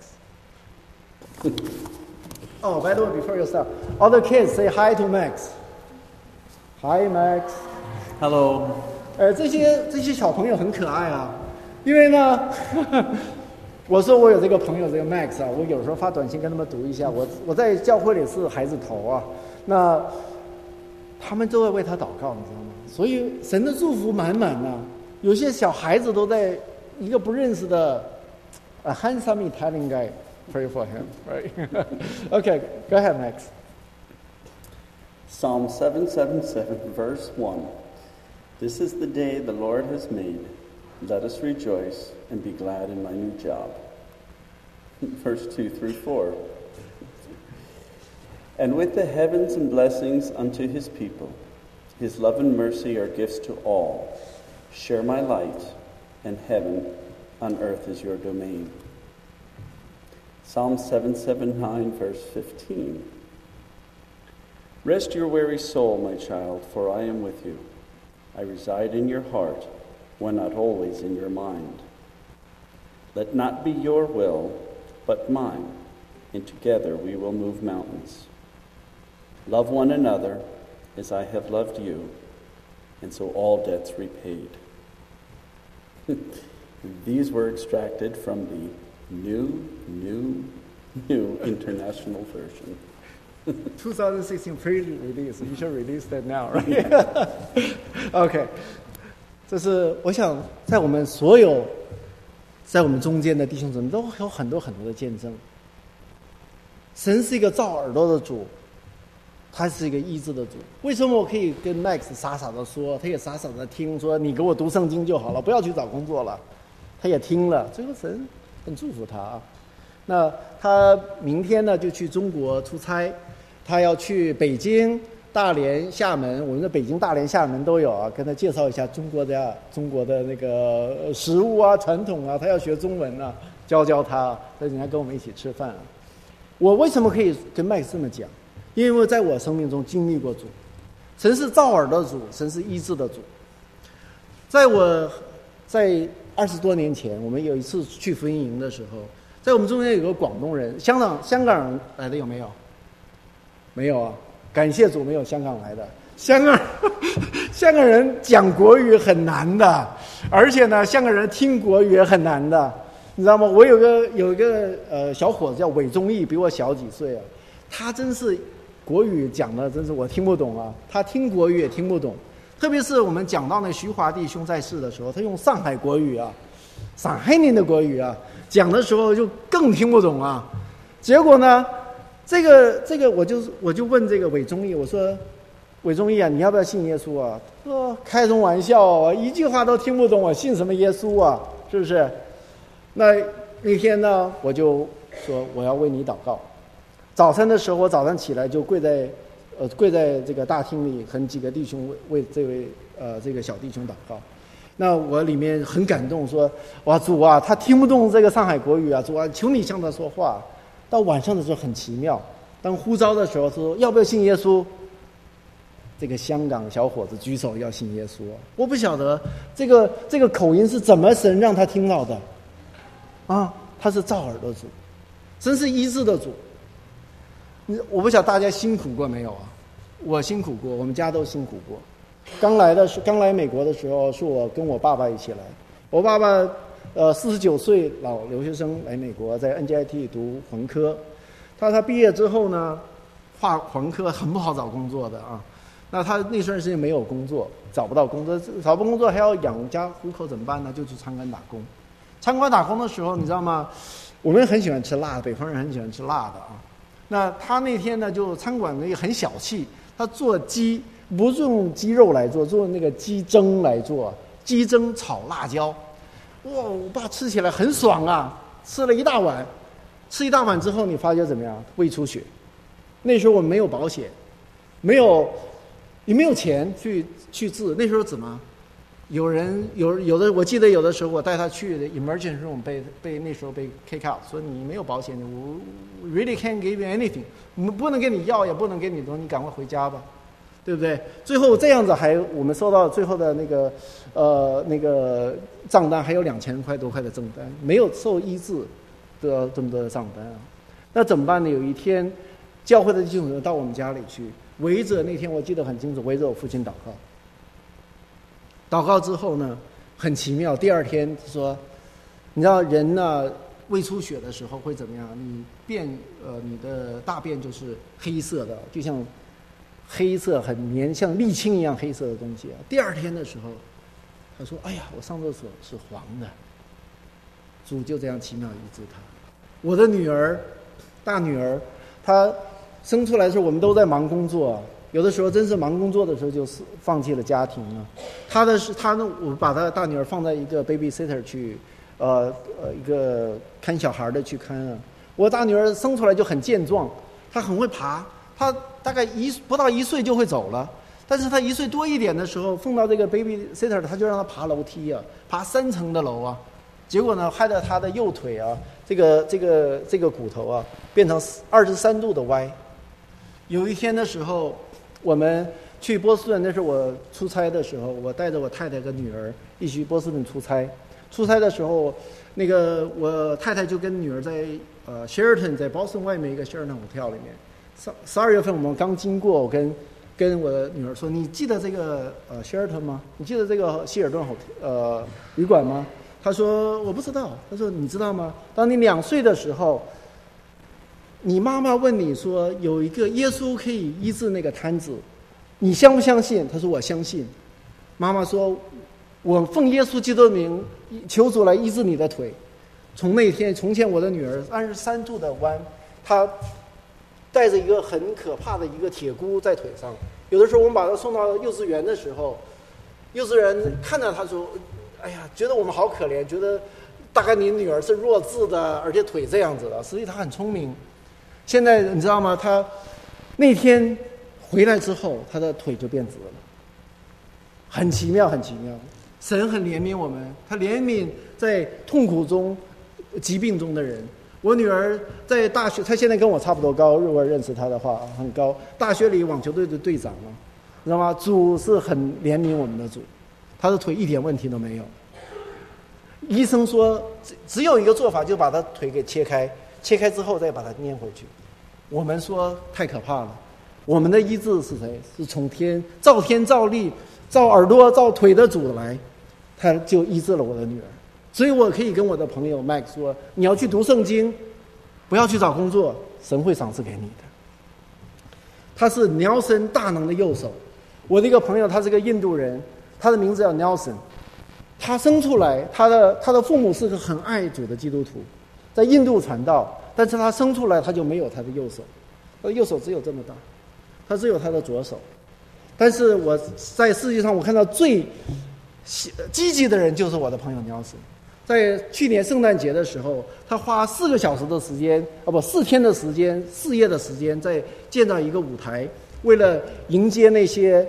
Oh, by the way, before you start, all the kids say hi to Max. Hi, Max. Hello. 这些小朋友很可爱啊，因为呢。我说我有这个朋友，这个 Max 啊，我有时候发短信跟他们读一下。我在教会里是孩子头啊，那他们都会为他祷告，你知道吗？所以神的祝福满满啊。有些小孩子都在一个不认识的handsome Italian guy pray for him, right? Okay, go ahead, Max. Psalm 777, verse 1. This is the day the Lord has made. Let us rejoice and be glad in my new job. Verse 2 through 4. And with the heavens and blessings unto his people, his love and mercy are gifts to all. Share my light, and heaven on earth is your domain. Psalm 779, verse 15. Rest your weary soul, my child, for I am with you. I reside in your heart, when not always in your mind. Let not be your will, but mine, and together we will move mountains. Love one another as I have loved you, and so all debts repaid. These were extracted from the New International Version. 2016 pre-release, you should release that now, right? Okay. 这是我想在我们中间的弟兄姊妹都有很多很多的见证。神是一个造耳朵的主，他是一个医治的主。为什么我可以跟 Max 傻傻的说，他也傻傻的听，说你给我读圣经就好了，不要去找工作了。他也听了，最后神很祝福他啊。那他明天呢就去中国出差，他要去北京、大连、厦门，我们的北京、大连、厦门都有啊，跟他介绍一下中国的那个食物啊、传统啊，他要学中文啊，教他，所以人家跟我们一起吃饭啊。我为什么可以跟麦克这么讲？因为在我生命中经历过主，神是造耳的主，神是医治的主。在20多年前，我们有一次去福音营的时候，在我们中间有个广东人，香港人来的有没有？ 没有啊，感谢主没有香港来的。香港人讲国语很难的，而且呢，香港人听国语也很难的，你知道吗？我有一个小伙子叫韦忠义，比我小几岁啊，他真是国语讲的真是我听不懂啊，他听国语也听不懂，特别是我们讲到那徐华弟兄在世的时候，他用上海国语啊，上海人的国语啊，讲的时候就更听不懂啊。结果呢，这个我就问这个韦忠义，我说韦忠义啊，你要不要信耶稣啊？说开什么玩笑啊，一句话都听不懂，我信什么耶稣啊？是不是？那天呢，我就说我要为你祷告。早晨的时候，我早上起来就跪在这个大厅里，和几个弟兄为这位这个小弟兄祷告。那我里面很感动，说哇主啊，他听不懂这个上海国语啊，主啊，求你向他说话。到晚上的时候很奇妙，当呼召的时候说要不要信耶稣，这个香港小伙子举手要信耶稣。我不晓得这个口音是怎么神让他听到的啊？他是造耳的主，真是医治的主。我不晓得大家辛苦过没有啊？我辛苦过，我们家都辛苦过。刚来美国的时候，是我跟我爸爸一起来。我爸爸49岁老留学生来美国，在 NJIT 读环科。他毕业之后呢，环科很不好找工作的啊。那他那段时间没有工作，找不到工作还要养家糊口怎么办呢？就去餐馆打工。餐馆打工的时候，你知道吗？我们很喜欢吃辣的，北方人很喜欢吃辣的啊。那他那天呢，就餐馆也很小气，他做鸡不是用鸡肉来做那个鸡胗来做，鸡胗炒辣椒。哇，我爸吃起来很爽啊，吃了一大碗。吃一大碗之后，你发觉怎么样？胃出血。那时候我们没有保险，也没有钱去治。那时候怎么？有的，我记得有的时候我带他去 emergency room 被那时候被 kick out， 说你没有保险，我 really can't give you anything， 不能给你药，也不能给你东西，你赶快回家吧，对不对？最后这样子我们收到最后的那个账单还有2000块多块的账单，没有受医治的这么多的账单啊。那怎么办呢？有一天教会的弟兄姊妹到我们家里去，围着那天我记得很清楚，围着我父亲祷告。祷告之后呢，很奇妙。第二天说，你知道人呢胃出血的时候会怎么样？你的大便就是黑色的，就像黑色很黏，像沥青一样黑色的东西啊。第二天的时候，他说：“哎呀，我上厕所是黄的。”主就这样奇妙医治他。我的大女儿，她生出来的时候，我们都在忙工作啊。有的时候真是忙工作的时候，就放弃了家庭了。我把她大女儿放在一个 babysitter 去，一个看小孩的去看啊。我大女儿生出来就很健壮，她很会爬，她大概不到1岁就会走了。但是她1岁多一点的时候，放到这个 babysitter， 她就让她爬楼梯啊，爬3层的楼啊。结果呢，害得她的右腿啊，这个骨头啊，变成23度的歪。有一天的时候，我们去波士顿，那是我出差的时候，我带着我太太跟女儿一起去波士顿出差。出差的时候，我太太就跟女儿在Sheraton， 在 Boston 外面一个 Sheraton Hotel 里面。12月份我们刚经过，我跟我的女儿说：“你记得这个Sheraton 吗？你记得这个希尔顿旅馆吗？”她说：“我不知道。”她说：“你知道吗？当你2岁的时候。”你妈妈问你说有一个耶稣可以医治那个瘫子，你相不相信？他说我相信。妈妈说，我奉耶稣基督的名求主来医治你的腿。从那天，从前我的女儿23度的弯，她带着一个很可怕的一个铁箍在腿上。有的时候我们把她送到幼稚园的时候，幼稚园看到她说：“哎呀，觉得我们好可怜，觉得大概你女儿是弱智的，而且腿这样子的。实际她很聪明。”现在你知道吗？他那天回来之后，他的腿就变直了，很奇妙，很奇妙。神很怜悯我们，他怜悯在痛苦中、疾病中的人。我女儿在大学，她现在跟我差不多高，如果认识她的话，很高。大学里网球队的队长了，知道吗？主是很怜悯我们的主，她的腿一点问题都没有。医生说，只有一个做法，就把她腿给切开。切开之后再把它捏回去，我们说太可怕了。 我们的医治是谁？是从天造地、造耳朵、造腿的主来，他就医治了我的女儿。所以我可以跟我的朋友 Mike 说，你要去读圣经，不要去找工作，神会赏赐给你的。他是 Nelson 大能的右手。我的一个朋友，他是个印度人，他的名字叫 Nelson。他生出来，他的父母是个很爱主的基督徒，在印度传道，但是他生出来他就没有他的右手，他的右手只有这么大，他只有他的左手。但是我在世界上我看到最积极的人就是我的朋友 Nelson。在去年圣诞节的时候，他花4个小时的时间，4天的时间，4夜的时间，在建造一个舞台，为了迎接那些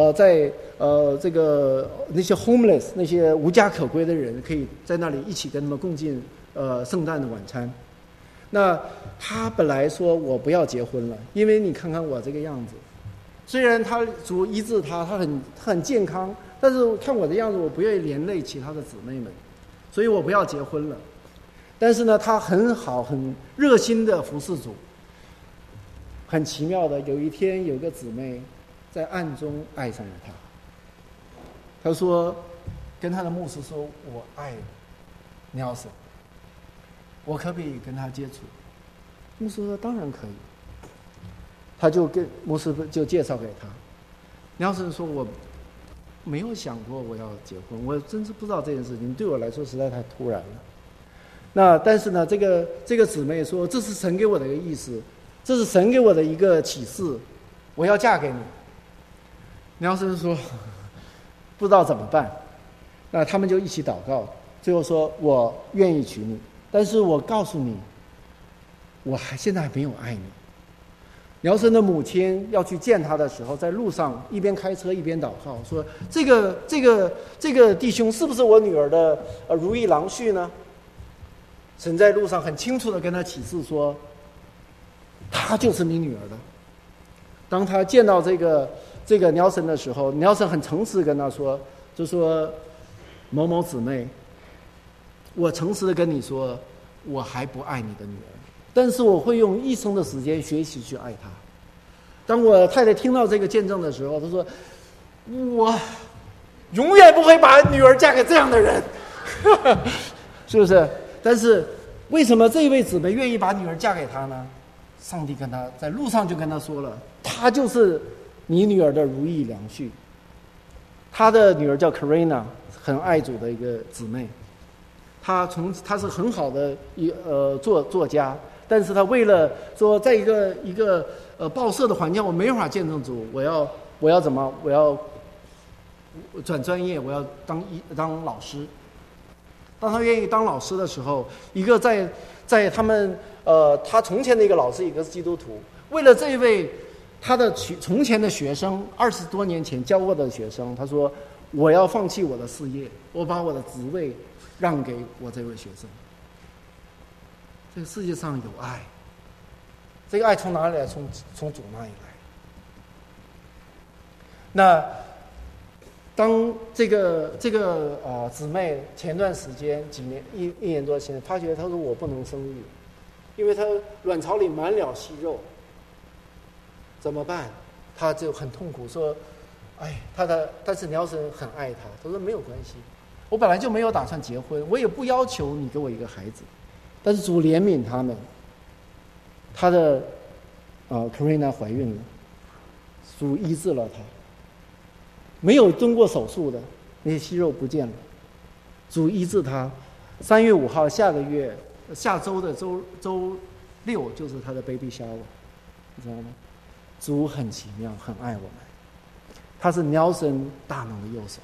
那些 homeless 那些无家可归的人，可以在那里一起跟他们共进圣诞的晚餐。那他本来说我不要结婚了，因为你看看我这个样子，虽然他主医治他很健康，但是看我的样子，我不愿意连累其他的姊妹们，所以我不要结婚了。但是呢，他很好，很热心的服侍主。很奇妙的，有一天有个姊妹在暗中爱上了他。他说，跟他的牧师说：“我爱Nelson，我可不可以跟他接触？”牧师说：“当然可以。”他就跟牧师就介绍给他。Nelson说：“我没有想过我要结婚，我真是不知道这件事情，对我来说实在太突然了。”那但是呢，这个姊妹说：“这是神给我的一个意思，这是神给我的一个启示，我要嫁给你。” Nelson说：“不知道怎么办。”那他们就一起祷告，最后说：“我愿意娶你，但是我告诉你，我现在还没有爱你。”苗生的母亲要去见他的时候，在路上一边开车一边祷告，说：“这个弟兄是不是我女儿的如意郎婿呢？”神在路上很清楚地跟他启示说：“他就是你女儿的。”当他见到这个Nelson的时候，Nelson很诚实跟他说，就说：“某某姊妹，我诚实的跟你说，我还不爱你的女儿，但是我会用一生的时间学习去爱她。”当我太太听到这个见证的时候，她说：“我永远不会把女儿嫁给这样的人。”是不是？但是为什么这位姊妹愿意把女儿嫁给他呢？上帝跟他在路上就跟他说了，他就是你女儿的如意良婿。他的女儿叫 Karina， 很爱主的一个姊妹。他是很好的作家，但是他为了说在一个报社的环境，我没法见证主，我要怎么？我要转专业，我要当老师。当他愿意当老师的时候，一个在他们他从前的一个老师，一个是基督徒，为了这一位他的从前的学生，20多年前教过的学生，他说：“我要放弃我的事业，我把我的职位让给我这位学生。”这个世界上有爱，这个爱从哪里来？从主那里来。那当这个姊妹前段时间一年多前发觉，她说我不能生育，因为她卵巢里满了息肉，怎么办？她就很痛苦，说：“哎，但是Nelson很爱她，她说没有关系，我本来就没有打算结婚，我也不要求你给我一个孩子，但是主怜悯他们，她的Karina 怀孕了，主医治了她。”没有动过手术的那些息肉不见了，主医治他。3月5号，下周的周6就是他的 baby shower， 你知道吗？主很奇妙，很爱我们，他是Nelson大能的右手。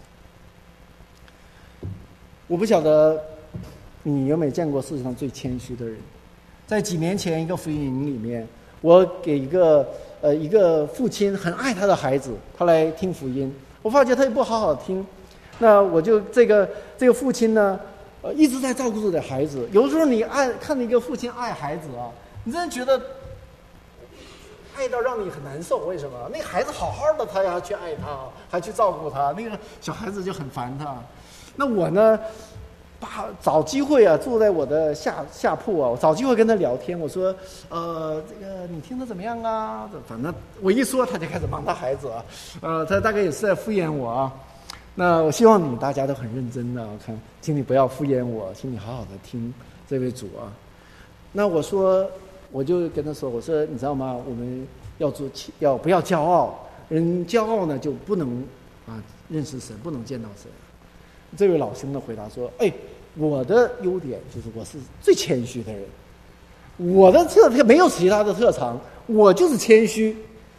我不晓得你有没有见过世界上最谦虚的人。在几年前一个福音营里面，我给一个父亲很爱他的孩子，他来听福音。我发觉他也不好好听，那我就这个父亲呢，一直在照顾自己的孩子。有时候你看一个父亲爱孩子啊，你真的觉得爱到让你很难受。为什么？那个孩子好好的，他要去爱他，还去照顾他，那个小孩子就很烦他。那我呢， 找机会啊，坐在我的下铺啊，我找机会跟他聊天。我说，这个你听得怎么样啊？反正我一说，他就开始忙他孩子啊，他大概也是在敷衍我啊。那我希望你大家都很认真的，我看，请你不要敷衍我，请你好好的听这位主啊。那我说，我就跟他说，我说你知道吗？我们要不要骄傲？人骄傲呢，就不能认识神，不能见到神。这位老兄的回答说：“我的优点就是我是最谦虚的人，我的特没有其他的特长，我就是谦虚。”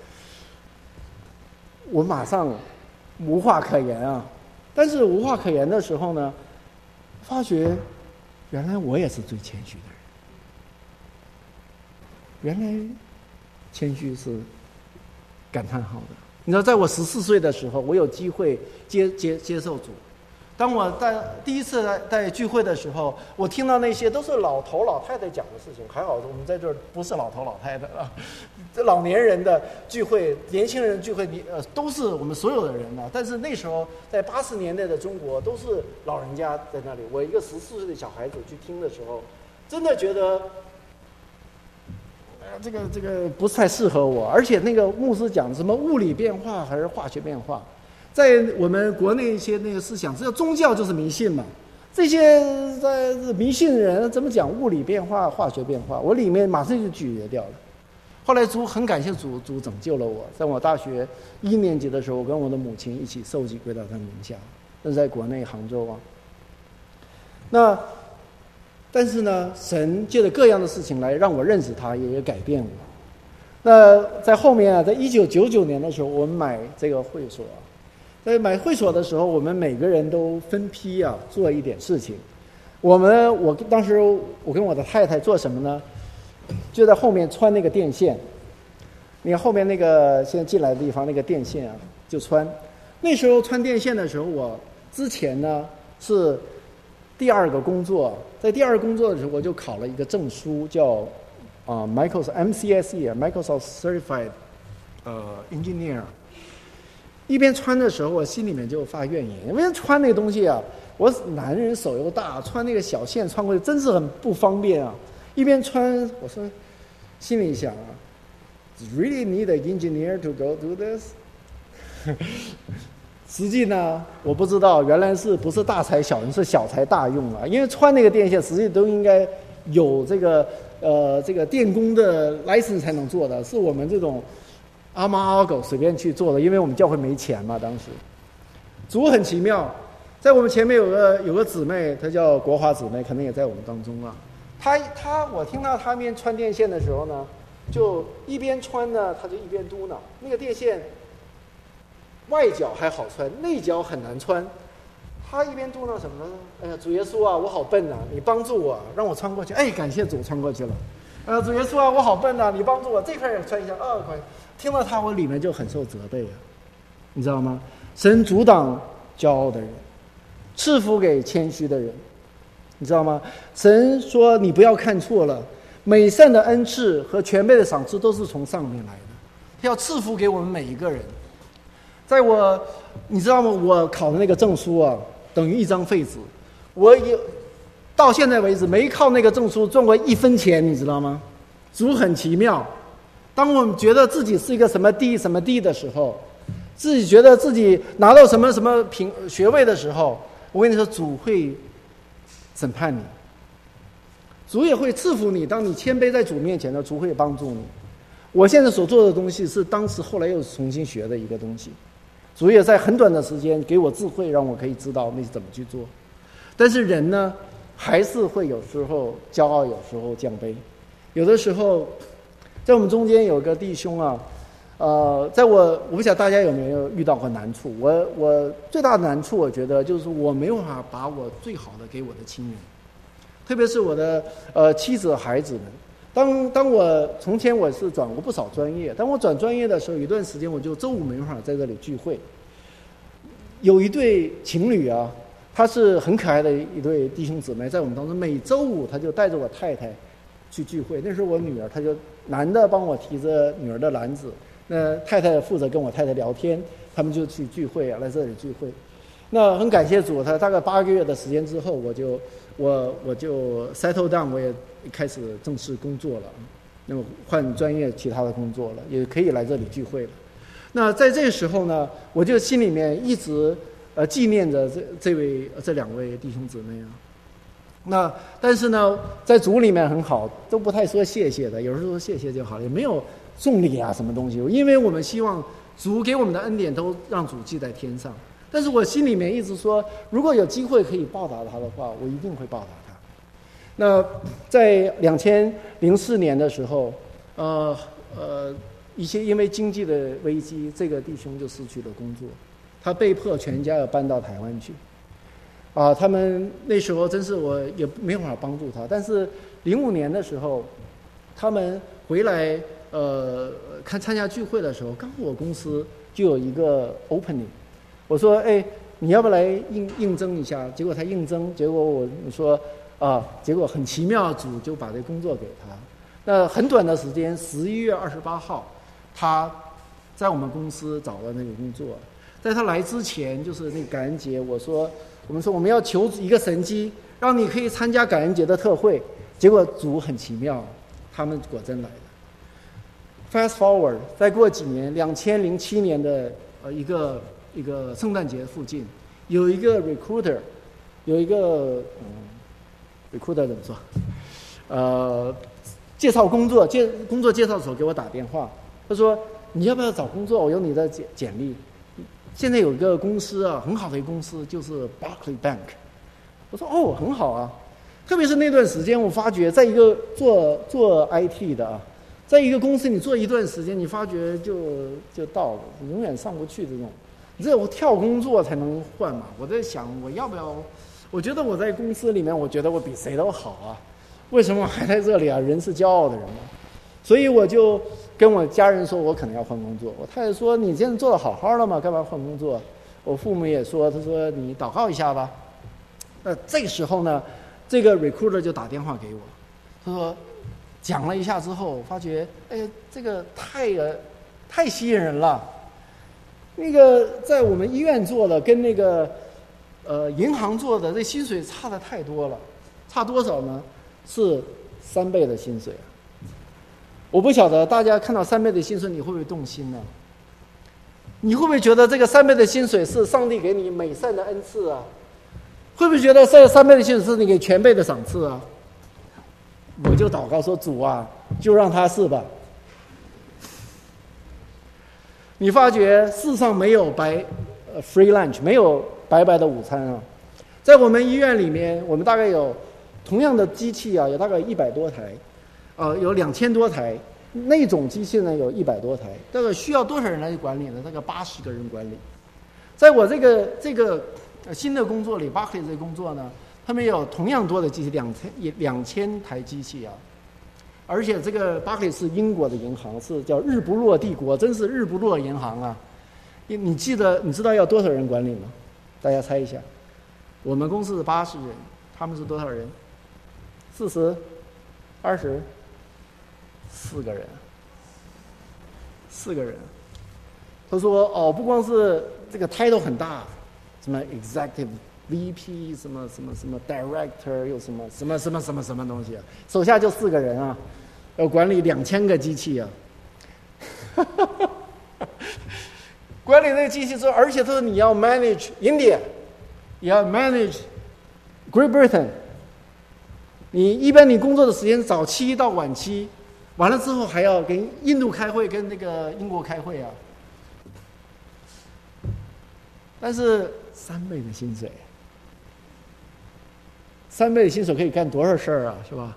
我马上无话可言啊！但是无话可言的时候呢，发觉原来我也是最谦虚的人。原来谦虚是感叹号的。你知道，在我14岁的时候，我有机会接受主。当我在第一次在聚会的时候，我听到那些都是老头老太太讲的事情。还好我们在这儿不是老头老太太啊，这老年人的聚会、年轻人聚会，都是我们所有的人啊。但是那时候在80年代的中国，都是老人家在那里。我一个14岁的小孩子去听的时候，真的觉得，这个不太适合我。而且那个牧师讲什么物理变化还是化学变化。在我们国内一些那个思想，只有宗教就是迷信嘛。这些在迷信的人怎么讲物理变化、化学变化？我里面马上就拒绝掉了。后来很感谢主拯救了我。在我大学1年级的时候，我跟我的母亲一起受洗归到他名下，那是在国内杭州啊。但是呢，神借着各样的事情来让我认识他，也改变我。那在后面啊，在1999年的时候，我们买这个会所。在买会所的时候，我们每个人都分批啊做一点事情。我当时我跟我的太太做什么呢？就在后面穿那个电线。你看后面那个现在进来的地方那个电线啊，就穿。那时候穿电线的时候，我之前呢是第2个工作，在第2个工作的时候，我就考了一个证书，叫Microsoft MCSE Microsoft Certified Engineer。一边穿的时候，我心里面就发怨言，因为穿那个东西啊，我男人手又大，穿那个小线穿过去真是很不方便啊。一边穿，我说心里想啊 ，Really need an engineer to go do this？ 实际呢，我不知道，原来不是大材小用，是小材大用啊。因为穿那个电线，实际都应该有这个电工的 license 才能做的，是我们这种阿猫阿狗随便去做的，因为我们教会没钱嘛。当时主很奇妙，在我们前面有个姊妹，她叫国华姊妹，可能也在我们当中啊。我听到她面穿电线的时候呢，就一边穿呢，她就一边嘟囔，那个电线外角还好穿，内角很难穿。她一边嘟囔什么呢？哎呀，主耶稣啊，我好笨啊，你帮助我，让我穿过去。感谢主，穿过去了。主耶稣啊，我好笨啊，你帮助我，这块也穿一下，快。听到他，我里面就很受责备啊，你知道吗？神阻挡骄傲的人，赐福给谦虚的人，你知道吗？神说你不要看错了，美善的恩赐和全备的赏赐都是从上面来的，他要赐福给我们每一个人。你知道吗？我考的那个证书啊，等于一张废纸，我到现在为止没靠那个证书赚过1分钱，你知道吗？主很奇妙。当我们觉得自己是一个什么地的时候，自己觉得自己拿到什么学位的时候，我跟你说，主会审判你，主也会赐福你。当你谦卑在主面前呢，主会帮助你。我现在所做的东西是当时后来又重新学的一个东西，主也在很短的时间给我智慧，让我可以知道那是怎么去做。但是人呢，还是会有时候骄傲，有时候降卑，有的时候。在我们中间有个弟兄啊，我不晓得大家有没有遇到过难处。我最大的难处，我觉得就是我没有办法把我最好的给我的亲人，特别是我的妻子和孩子们。当我从前我是转过不少专业，当我转专业的时候，有一段时间我就周五没办法在这里聚会。有一对情侣啊，他是很可爱的一对弟兄姊妹，在我们当中每周五他就带着我太太去聚会。那时候我女儿，他就男的帮我提着女儿的篮子，那太太负责跟我太太聊天，他们就去聚会啊，来这里聚会。 那很感谢主，他大概8个月的时间之后，我就 settle down， 我也开始正式工作了，那么换专业其他的工作了，也可以来这里聚会了。那在这个时候呢，我就心里面一直纪念着这两位弟兄姊妹啊。那但是呢，在主里面很好，都不太说谢谢的，有时候说谢谢就好了，也没有送礼啊什么东西，因为我们希望主给我们的恩典都让主记在天上。但是我心里面一直说，如果有机会可以报答他的话，我一定会报答他。那在2004年的时候，一些因为经济的危机，这个弟兄就失去了工作，他被迫全家要搬到台湾去。他们那时候真是我也没办法帮助他，但是05年的时候，他们回来参加聚会的时候，刚好我公司就有一个 opening， 我说你要不来应征一下？结果他应征，结果我说结果很奇妙，主就把这工作给他。那很短的时间，11月28号，他在我们公司找到那个工作。在他来之前，就是那个感恩节，我们说我们要求一个神迹，让你可以参加感恩节的特会。结果主很奇妙，他们果真来了。Fast forward， 再过几年，2007年的一个圣诞节附近，有一个 recruiter， 有一个recruiter 怎么说？介绍工作介绍所给我打电话，他说你要不要找工作？我有你的简历。现在有一个公司啊，很好的一个公司，就是 Barclays Bank。我说很好啊。特别是那段时间，我发觉在一个做 IT 的在一个公司你做一段时间，你发觉就到了，永远上不去这种。你这我跳工作才能换嘛。我在想我要不要？我觉得我在公司里面，我觉得我比谁都好啊。为什么我还在这里啊？人是骄傲的人嘛。所以我就跟我家人说，我可能要换工作。我太太说：“你现在做得好好的嘛，干嘛换工作？”我父母也说：“他说你祷告一下吧。”这个时候呢，这个 recruiter 就打电话给我，他说讲了一下之后，发觉这个太吸引人了。那个在我们医院做的跟那个银行做的，这薪水差的太多了。差多少呢？是3倍的薪水。我不晓得大家看到3倍的薪水，你会不会动心呢？你会不会觉得这个3倍的薪水是上帝给你美善的恩赐啊？会不会觉得这3倍的薪水是你给全倍的赏赐啊？我就祷告说：“主啊，就让他是吧。”你发觉世上没有free lunch， 没有白白的午餐啊。在我们医院里面，我们大概有同样的机器啊，有大概100多台。有2000多台，那种机器呢有100多台，这个需要多少人来管理呢？大概80个人管理。在我这个新的工作里，Barclays 这个工作呢，他们有同样多的机器，2000台机器啊。而且这个 Barclays 是英国的银行，是叫日不落帝国，真是日不落银行啊。你知道要多少人管理吗？大家猜一下。我们公司是80人，他们是多少人？40、20。4个人。他说不光是这个 title 很大，什么 executive VP 什么 director 又什么东西啊，手下就4个人啊，要管理2000个机器啊。管理那个机器之后，而且他说你要 manage India， 也要 manage Great Britain。你一般你工作的时间早期到晚期。完了之后还要跟印度开会，跟那个英国开会啊。但是3倍的薪水，3倍的薪水可以干多少事儿啊，是吧？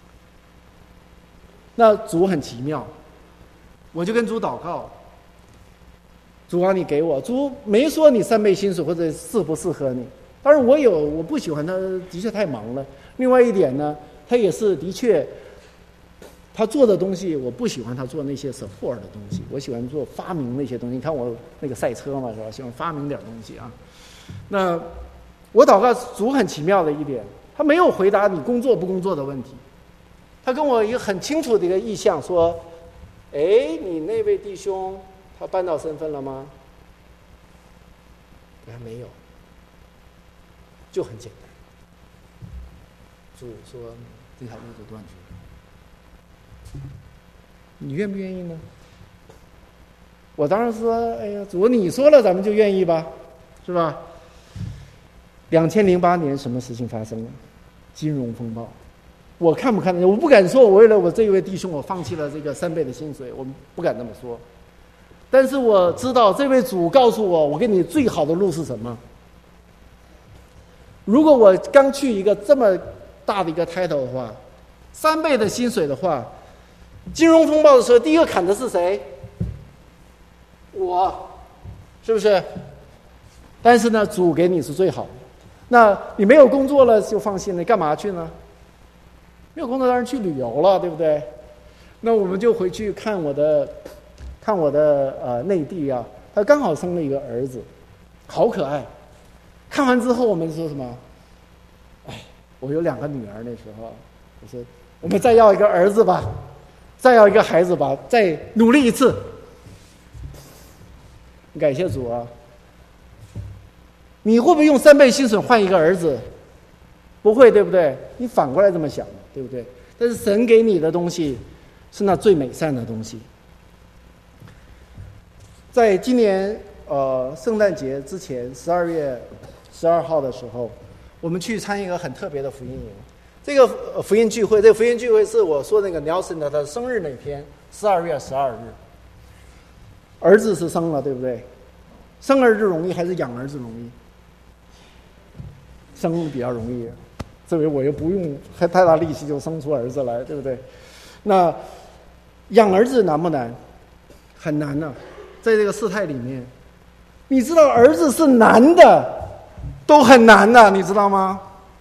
那主很奇妙，我就跟主祷告，主啊，你给我，主没说你3倍薪水或者适不适合你。当然我不喜欢他，的确太忙了。另外一点呢，他也是的确。他做的东西，我不喜欢他做那些 support 的东西，我喜欢做发明那些东西。你看我那个赛车嘛，是吧？喜欢发明点东西啊。那我祷告主很奇妙的一点，他没有回答你工作不工作的问题，他跟我一个很清楚的一个意向说：“你那位弟兄他办到身份了吗？”没有。 就很简单。主说这条路就断绝，你愿不愿意呢？我当然说，哎呀，主你说了，咱们就愿意吧，是吧？2008年什么事情发生了？金融风暴。我看不看得见？我不敢说，我为了我这一位弟兄，我放弃了这个3倍的薪水，我不敢这么说。但是我知道，这位主告诉我，我给你最好的路是什么？如果我刚去一个这么大的一个 title 的话，3倍的薪水的话，金融风暴的时候，第一个砍的是谁？我，是不是？但是呢，主给你是最好的。那你没有工作了就放心了，干嘛去呢？没有工作当然去旅游了，对不对？那我们就回去看我的内弟啊，他刚好生了一个儿子，好可爱。看完之后我们说什么？哎，我有2个女儿，那时候我说我们再要一个儿子吧，再要一个孩子吧，再努力一次。感谢主啊！你会不会用3倍薪水换一个儿子？不会，对不对？你反过来这么想，对不对？但是神给你的东西是那最美善的东西。在今年圣诞节之前，12月12号的时候，我们去参与一个很特别的福音营。这个福音聚会，这个福音聚会是我说那个 Nelson 的他的生日那天，12月12日。儿子是生了，对不对？生儿子容易还是养儿子容易？生比较容易，这回我又不用太大力气就生出儿子来，对不对？那养儿子难不难？很难呢、在这个事态里面，你知道儿子是男的都很难的，你知道吗？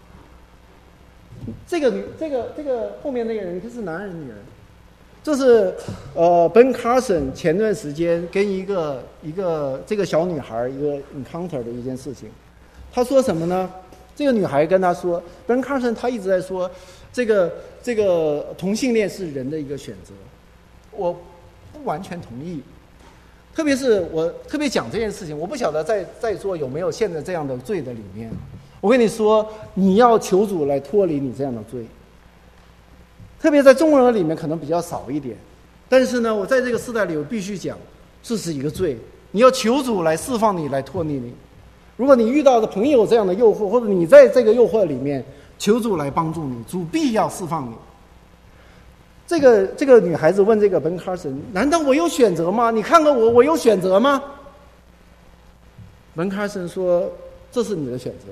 这个后面那个人他是男人女人？这是Ben Carson 前段时间跟一个这个小女孩一个 encounter 的一件事情。他说什么呢？这个女孩跟他说 ，Ben Carson 他一直在说，这个同性恋是人的一个选择，我不完全同意。特别是我特别讲这件事情，我不晓得在座有没有现在这样的罪的里面。我跟你说，你要求主来脱离你这样的罪。特别在中国人里面可能比较少一点，但是呢，我在这个时代里我必须讲，这是一个罪，你要求主来释放你，来脱离你。如果你遇到的朋友这样的诱惑，或者你在这个诱惑里面，求主来帮助你，主必要释放你。这个女孩子问这个 Ben Carson， 难道我有选择吗？你看看我有选择吗？ Ben Carson 说，这是你的选择。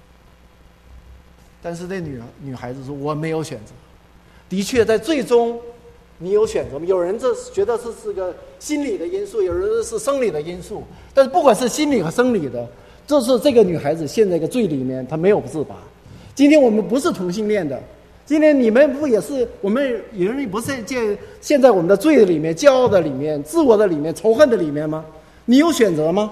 但是这女孩子说，我没有选择。的确，在最终你有选择吗？有人觉得这是个心理的因素，有人是生理的因素。但是不管是心理和生理的，这是这个女孩子陷在一个罪里面，她没有自拔。今天我们不是同性恋的，今天你们不也是？我们有人不是陷在我们的罪里面、骄傲的里面、自我的里面、仇恨的里面吗？你有选择吗？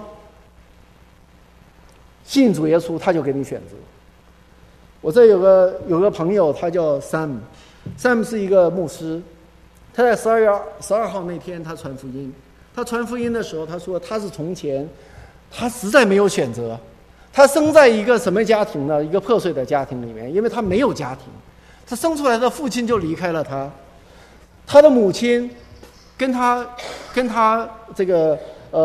信主耶稣，他就给你选择。我这有个朋友，他叫 Sam 是一个牧师，他在12月12号那天他传福音。他传福音的时候，他说他是从前他实在没有选择，他生在一个什么家庭呢？一个破碎的家庭里面，因为他没有家庭，他生出来的父亲就离开了他，他的母亲跟他这个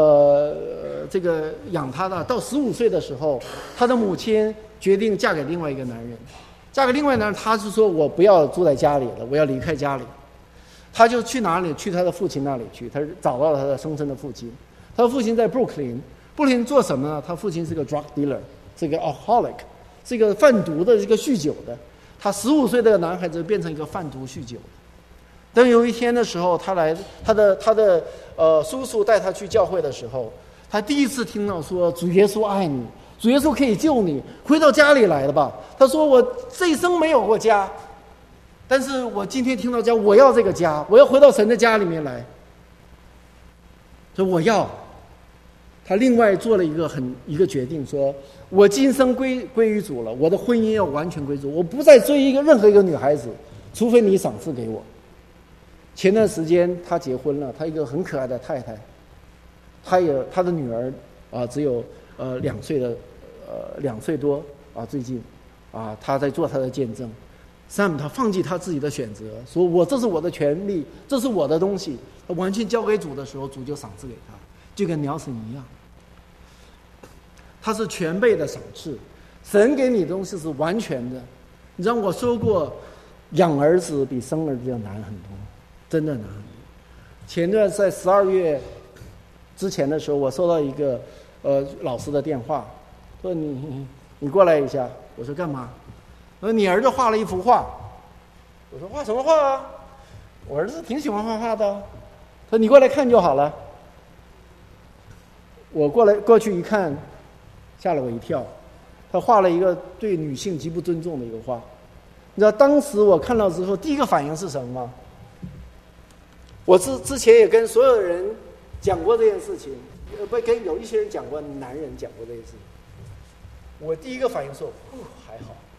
养他的，到15岁的时候，他的母亲决定嫁给另外一个男人。嫁给另外一个男人，他是说我不要住在家里了，我要离开家里。他就去哪里？去他的父亲那里去。他找到了他的生身的父亲。他的父亲在布鲁克林做什么呢？他父亲是个 drug dealer， 是个 alcoholic， 是一个贩毒的，一个酗酒的。他15岁的男孩子变成一个贩毒酗酒的。等有一天的时候，他的叔叔带他去教会的时候，他第一次听到说主耶稣爱你，主耶稣可以救你，回到家里来了吧。他说我这一生没有过家，但是我今天听到家，我要这个家，我要回到神的家里面来。说我要。他另外做了一个决定，说我今生归于主了，我的婚姻要完全归主，我不再追任何一个女孩子，除非你赏赐给我。前段时间他结婚了，他一个很可爱的太太，他的女儿只有2岁多， 最近他在做他的见证。Sam 他放弃他自己的选择，说这是我的权利，这是我的东西，他完全交给主的时候，主就赏赐给他，就跟nelson一样，他是全备的赏赐。神给你的东西是完全的。你知道我说过，养儿子比生儿子要难很多，真的难很多。前段在12月之前的时候，我收到一个老师的电话，说你过来一下。我说干嘛？我说你儿子画了一幅画。我说画什么画啊？我儿子挺喜欢画画的。他说你过来看就好了。我过去一看，吓了我一跳。他画了一个对女性极不尊重的一个画。你知道当时我看到之后第一个反应是什么吗？我之前也跟所有人讲过这件事情，跟有一些人讲过，男人讲过这件事情。我第一个反应说，还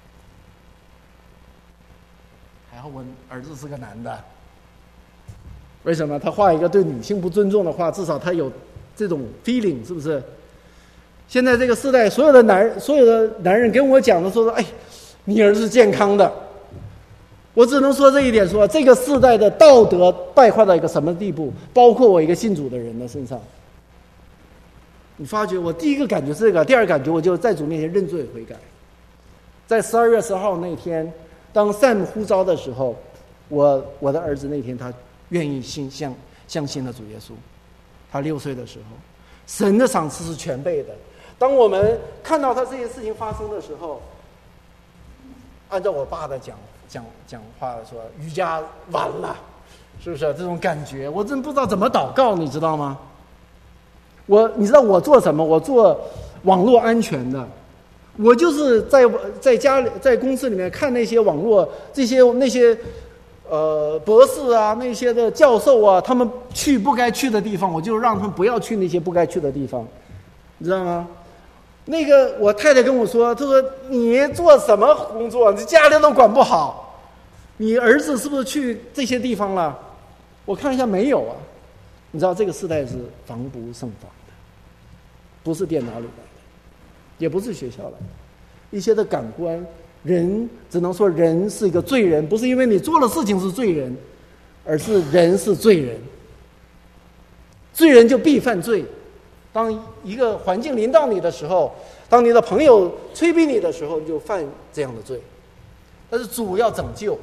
好我儿子是个男的。为什么？他画一个对女性不尊重的画，至少他有这种 feeling， 是不是？现在这个时代，所有的男人跟我讲的说，你儿子是健康的。我只能说这一点，说这个世代的道德败坏到一个什么地步，包括我一个信主的人的身上。你发觉我第一个感觉是这个，第二个感觉我就在主面前认罪悔改。在12月10号那天，当Sam呼召的时候，我的儿子那天他愿意相信了主耶稣。他6岁的时候，神的赏赐是全备的。当我们看到他这些事情发生的时候，按照我爸的讲话说，瑜伽完了，是不是这种感觉？我真不知道怎么祷告，你知道吗？你知道我做什么？我做网络安全的。我就是在家里，在公司里面看那些网络那些博士啊，那些的教授啊，他们去不该去的地方，我就让他们不要去那些不该去的地方，你知道吗？那个我太太跟我说，她说你做什么工作？你家里都管不好，你儿子是不是去这些地方了？我看一下没有啊。你知道这个时代是防不胜防的，不是电脑里来的，也不是学校来的，一些的感官，人只能说人是一个罪人，不是因为你做的事情是罪人，而是人是罪人，罪人就必犯罪。当一个环境临到你的时候，当你的朋友催逼你的时候，你就犯这样的罪。但是主要拯救，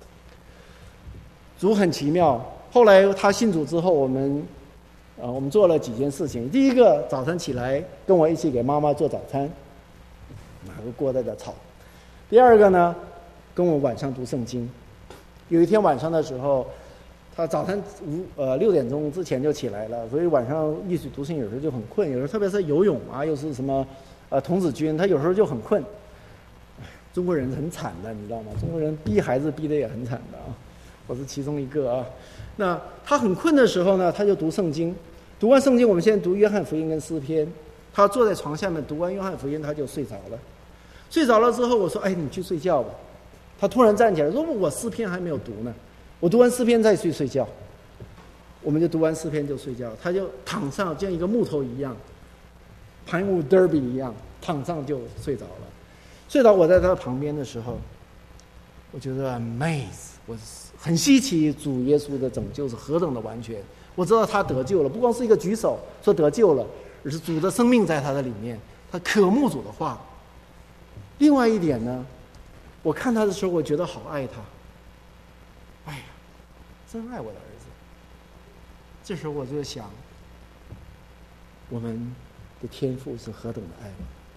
主很奇妙。后来他信主之后，我们做了几件事情。第一个，早晨起来跟我一起给妈妈做早餐，拿个锅在这炒。第二个呢，跟我晚上读圣经。有一天晚上的时候，他早晨6点钟之前就起来了，所以晚上一起读圣经有时候就很困，有时候特别是游泳啊，又是什么童子军，他有时候就很困。中国人很惨的，你知道吗？中国人逼孩子逼得也很惨的啊，我是其中一个啊。那他很困的时候呢，他就读圣经，读完圣经，我们现在读约翰福音跟诗篇，他坐在床下面读完约翰福音，他就睡着了。睡着了之后，我说：“你去睡觉吧。”他突然站起来说：“我诗篇还没有读呢，我读完诗篇再去睡觉。”我们就读完诗篇就睡觉，他就躺上，像一个木头一样，盘舞 derby 一样，躺上就睡着了。睡到我在他旁边的时候，我觉得 amaze， 我很稀奇，主耶稣的拯救是何等的完全。我知道他得救了，不光是一个举手说得救了，而是主的生命在他的里面，他渴慕主的话。另外一点呢，我看他的时候，我觉得好爱他，真爱我的儿子。这时候我就想，我们的天父是何等的爱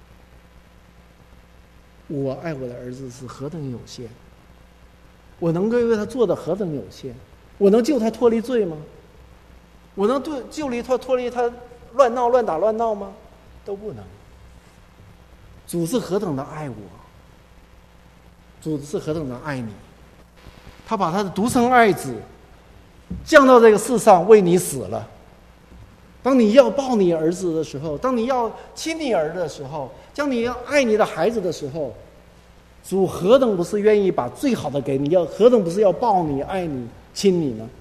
我爱我的儿子是何等有限，我能够为他做的何等有限，我能救他脱离罪吗？我能救他脱离他乱闹乱打乱闹吗？都不能。主是何等的爱我，主是何等的爱你，他把他的独生爱子降到这个世上为你死了。当你要抱你儿子的时候，当你要亲你儿子的时候，当你要爱你的孩子的时候，主何等不是愿意把最好的给你，何等不是要抱你爱你亲你呢？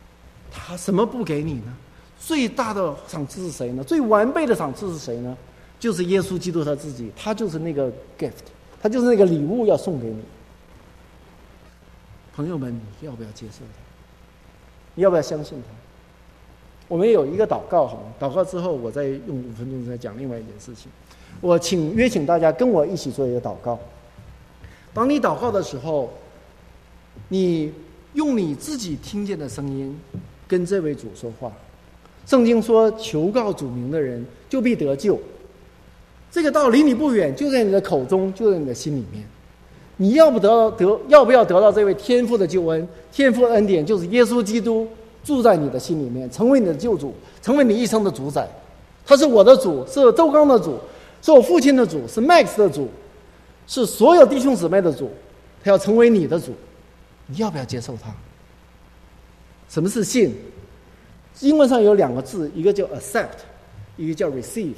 他什么不给你呢？最大的赏赐是谁呢？最完备的赏赐是谁呢？ 就是耶稣基督他自己，他就是那个 gift， 他就是那个礼物要送给你。朋友们，你要不要接受他？你要不要相信他？我们有一个祷告，好吗？祷告之后，我再用5分钟再讲另外一件事情。我约请大家跟我一起做一个祷告。当你祷告的时候，你用你自己听见的声音跟这位主说话。圣经说，求告主名的人就必得救。这个道离你不远，就在你的口中，就在你的心里面。你要不要得到这位天父的救恩？天父的恩典就是耶稣基督住在你的心里面，成为你的救主，成为你一生的主宰。他是我的主，是周刚的主，是我父亲的主，是 Max 的主，是所有弟兄姊妹的主。他要成为你的主，你要不要接受他？什么是信？英文上有2个字，一个叫 accept， 一个叫 receive。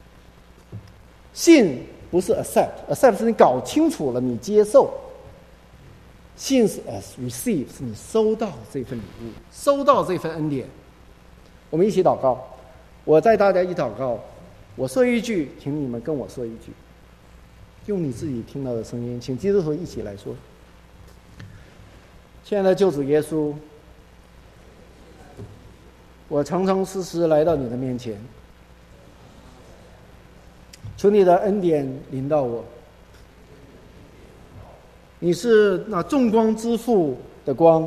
信不是 accept 是你搞清楚了，你接受。信是 receive， 是你收到这份礼物，收到这份恩典。我们一起祷告，我带大家一祷告，我说一句，请你们跟我说一句，用你自己听到的声音，请基督徒一起来说。亲爱的救主耶稣，我诚诚实实来到你的面前，求你的恩典临到我。你是那众光之父的光，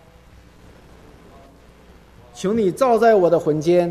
求你照在我的魂间，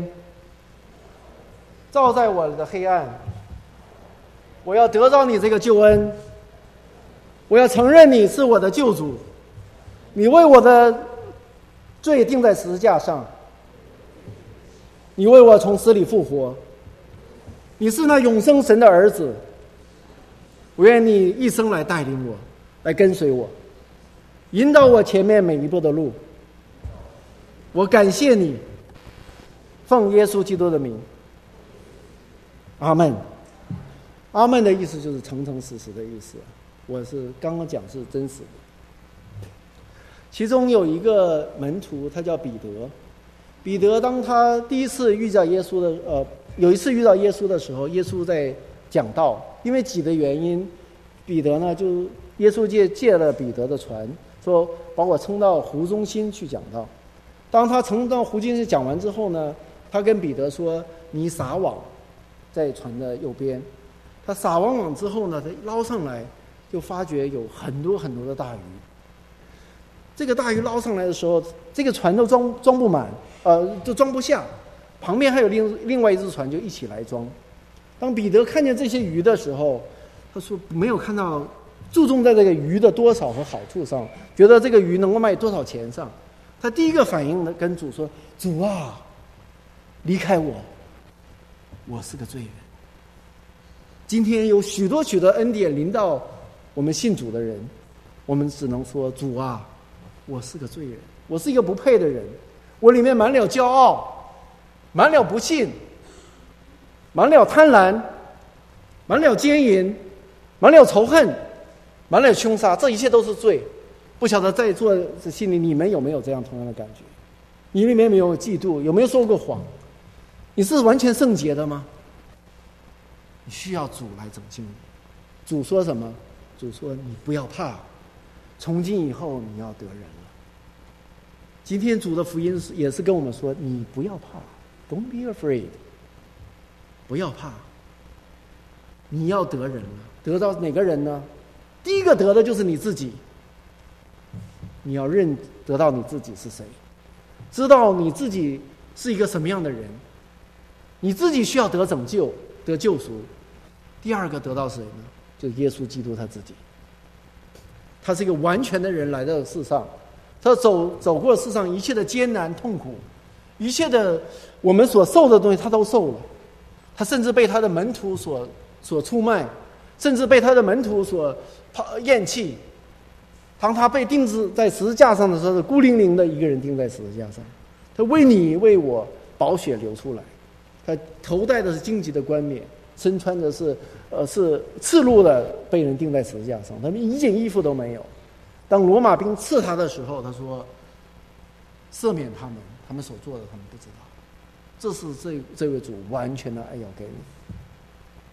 照在我的黑暗。我要得到你这个救恩，我要承认你是我的救主，你为我的罪钉在十字架上，你为我从死里复活，你是那永生神的儿子。我愿你一生来带领我，来跟随我，引导我前面每一步的路。我感谢你，奉耶稣基督的名，阿们。阿们的意思就是诚诚实实的意思，我是刚刚讲是真实的。其中有一个门徒，他叫彼得。彼得当他第一次遇到耶稣的有一次遇到耶稣的时候，耶稣在讲道，因为己的原因，彼得呢就耶稣借了彼得的船，说把我撑到湖中心去讲道。当他撑到湖中心讲完之后呢，他跟彼得说：“你撒网在船的右边。”他撒完网之后呢，他捞上来就发觉有很多很多的大鱼。这个大鱼捞上来的时候，这个船都装不满，就装不下。旁边还有另外一只船就一起来装。当彼得看见这些鱼的时候，他说没有看到注重在这个鱼的多少和好处上，觉得这个鱼能够卖多少钱上。他第一个反应呢，跟主说：“主啊，离开我，我是个罪人。”今天有许多许多恩典临到我们信主的人，我们只能说：“主啊，我是个罪人，我是一个不配的人，我里面满了骄傲，满了不信，满了贪婪，满了奸淫，满了仇恨，满了凶杀，这一切都是罪。”不晓得在座的心里你们有没有这样同样的感觉？你里面没有嫉妒，有没有说过谎？你是完全圣洁的吗？你需要主来拯救你。主说什么？主说：“你不要怕，从今以后你要得人了。”今天主的福音也是跟我们说：“你不要怕 ，Don't be afraid， 不要怕，你要得人了。得到哪个人呢？第一个得的就是你自己。你要得到你自己是谁，知道你自己是一个什么样的人，你自己需要得拯救、得救赎。第二个得到谁呢？就是耶稣基督他自己。他是一个完全的人来到世上，他走过世上一切的艰难痛苦，一切的我们所受的东西他都受了。他甚至被他的门徒所出卖，甚至被他的门徒所厌弃。当他被钉子在十字架上的时候，是孤零零的一个人钉在十字架上。他为你为我宝血流出来，他头戴的是荆棘的冠冕，身穿的是赤裸的被人钉在十字架上，他们一件衣服都没有。当罗马兵刺他的时候，他说：“赦免他们所做的他们不知道。”这是这位主完全的爱要给你。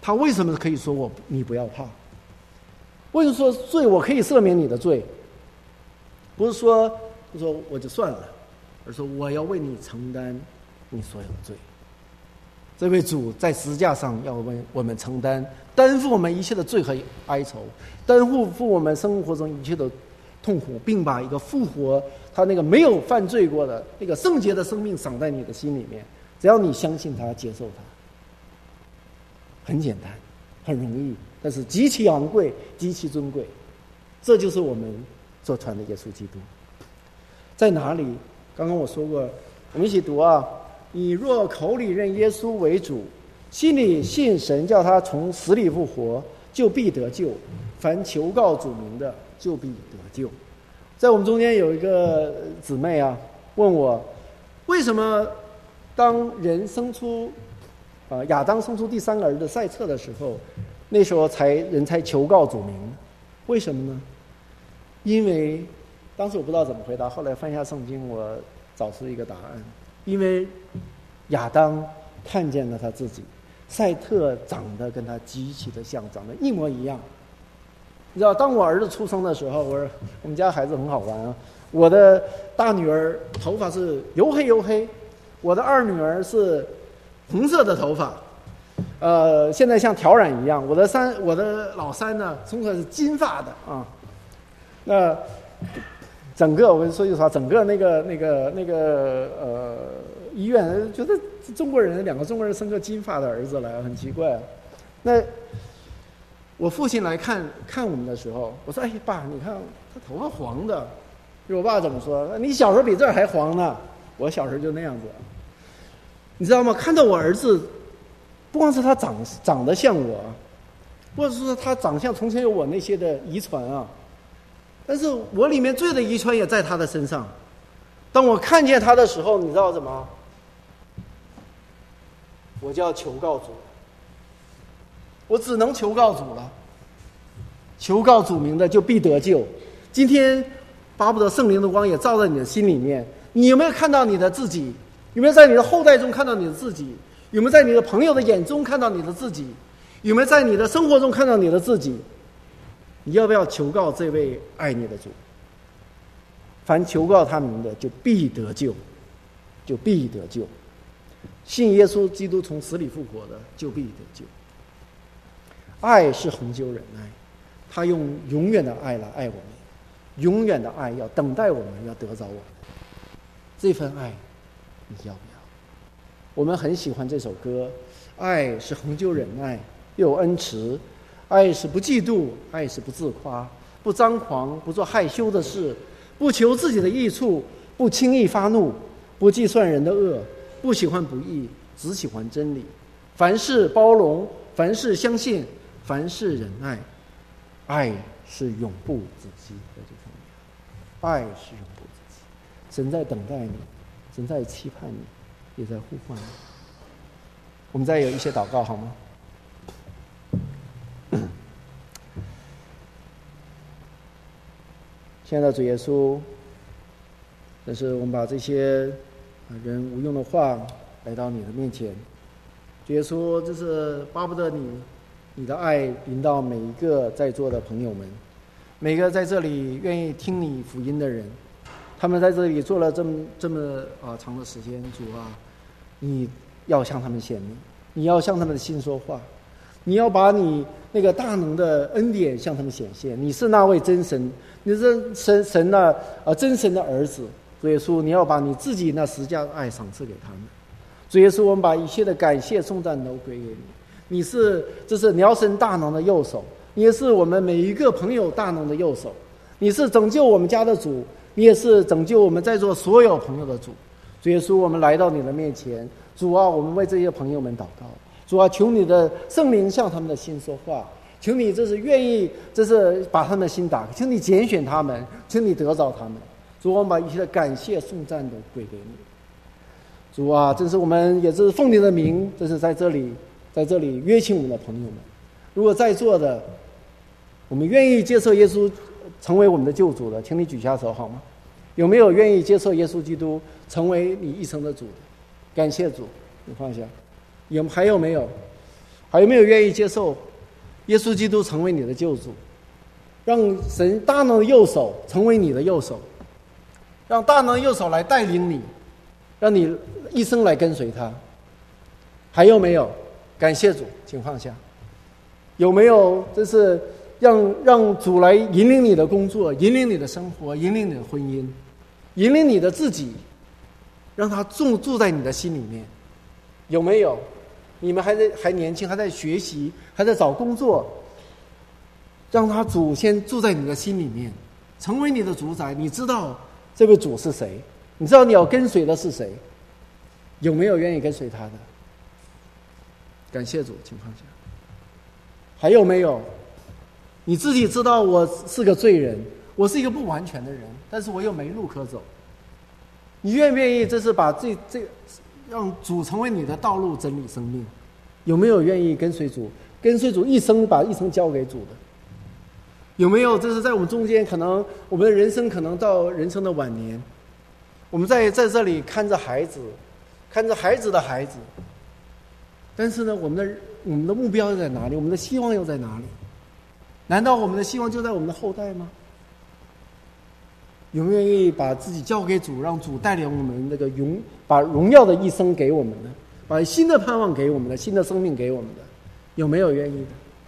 他为什么可以说你不要怕？为什么说罪我可以赦免你的罪？不是说我就算了，而说我要为你承担你所有的罪。这位主在十字架上要为我们承担，担负我们一切的罪和哀愁，担负我们生活中一切的痛苦，并把一个复活他那个没有犯罪过的那个圣洁的生命赏在你的心里面。只要你相信他，接受他，很简单，很容易，但是极其昂贵，极其尊贵。这就是我们所传的耶稣基督。在哪里？刚刚我说过，我们一起读啊。你若口里认耶稣为主，心里信神叫他从死里复活，就必得救。凡求告主名的，就必得救。在我们中间有一个姊妹啊，问我为什么当人生出亚当生出第三个儿子赛册的时候，那时候人才求告主名？为什么呢？因为当时我不知道怎么回答，后来翻一下圣经，我找出一个答案。因为亚当看见了他自己，赛特长得跟他极其的像，长得一模一样。你知道，当我儿子出生的时候，我们家孩子很好玩啊。我的大女儿头发是黝黑，我的二女儿是红色的头发，现在像挑染一样。我的老三呢，生出来是金发的啊。那整个我跟你说句实话，整个那个医院觉得两个中国人生个金发的儿子来，很奇怪啊。那我父亲来看我们的时候，我说：“哎，爸，你看他头发黄的。”我爸怎么说？你小时候比这儿还黄呢。我小时候就那样子，你知道吗？看到我儿子，不光是他长得像我，或者说他长相从前有我那些的遗传啊。但是我里面罪的遗传也在他的身上。当我看见他的时候，你知道怎么？我就要求告主，我只能求告主了。求告主名的就必得救。今天巴不得圣灵的光也照在你的心里面。你有没有看到你的自己？有没有在你的后代中看到你的自己？有没有在你的朋友的眼中看到你的自己？有没有在你的生活中看到你的自己？你要不要求告这位爱你的主？凡求告他名的，就必得救，就必得救。信耶稣基督从死里复活的，就必得救。爱是恒久忍耐，他用永远的爱来爱我们，永远的爱要等待我们，要得着我们。这份爱，你要不要？我们很喜欢这首歌，爱是恒久忍耐，又有恩慈。爱是不嫉妒，爱是不自夸，不张狂，不做害羞的事，不求自己的益处，不轻易发怒，不计算人的恶，不喜欢不义，只喜欢真理。凡事包容，凡事相信，凡事忍耐。爱是永不止息的这方面，爱是永不止息。神在等待你，神在期盼你，也在呼唤你。我们再有一些祷告好吗？亲爱的主耶稣，但是我们把这些人无用的话来到你的面前，主耶稣，这是巴不得你的爱临到每一个在座的朋友们，每个在这里愿意听你福音的人，他们在这里做了这么长的时间，主啊，你要向他们显明，你要向他们的心说话，你要把你那个大能的恩典向他们显现。你是那位真神，你是神的真神的儿子。主耶稣，你要把你自己那十架的爱赏赐给他们。主耶稣，我们把一切的感谢颂赞都归给你。这是鸟神大能的右手，你也是我们每一个朋友大能的右手。你是拯救我们家的主，你也是拯救我们在座所有朋友的主。主耶稣，我们来到你的面前，主啊，我们为这些朋友们祷告。主啊，求你的圣灵向他们的心说话，求你这是把他们的心打开，求你拣选他们，求你得着他们。主，我们把一切的感谢颂赞都归给你。主啊，这是我们也是奉你的名，这是在这里约请我们的朋友们。如果在座的我们愿意接受耶稣成为我们的救主的，请你举下手好吗？有没有愿意接受耶稣基督成为你一生的主的？感谢主，你放下。还有没有？ 还有没有愿意接受耶稣基督成为你的救主，让神大能的右手成为你的右手，让大能的右手来带领你，让你一生来跟随他？还有没有？感谢主，请放下。有没有这是让主来引领你的工作，引领你的生活，引领你的婚姻，引领你的自己，让他住在你的心里面？有没有？你们还年轻，还在学习，还在找工作，让他主先住在你的心里面，成为你的主宰。你知道这位主是谁，你知道你要跟随的是谁？有没有愿意跟随他的？感谢主，请放下。还有没有？你自己知道我是个罪人，我是一个不完全的人，但是我又没路可走。你愿不愿意？这是把这让主成为你的道路、真理、生命？有没有愿意跟随主？跟随主一生，把一生交给主的？有没有？这是在我们中间，可能我们的人生可能到人生的晚年，我们在这里看着孩子，看着孩子的孩子。但是呢，我们的目标又在哪里？我们的希望又在哪里？难道我们的希望就在我们的后代吗？有没有愿意把自己交给主，让主带领我们那个把荣耀的一生给我们呢？把新的盼望给我们的，新的生命给我们的，有没有愿意的？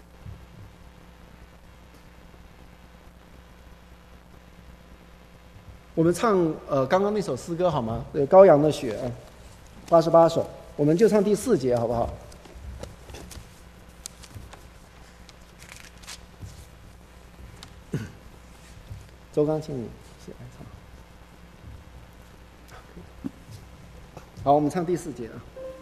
我们唱刚刚那首诗歌好吗？羔羊的血，88首。我们就唱第4节好不好？周刚，请你起来唱。好，我们唱第4节啊。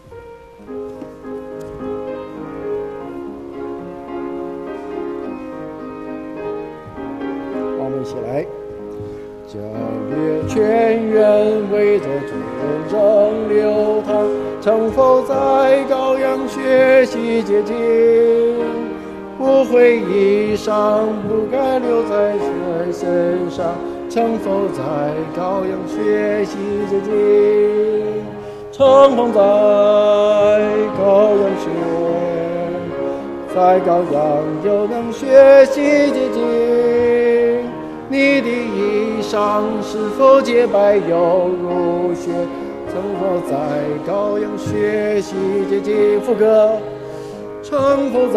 好，我们一起来。皎月泉源围着众人正流淌，成否在羔羊血洗洁净？不悔衣裳不该留在谁身上，成否在羔羊血洗洁净？成否在羔羊血，在羔羊又能血洗洁净？你的衣裳是否洁白又如雪？曾否在羔羊血洗洁净？副歌，曾否在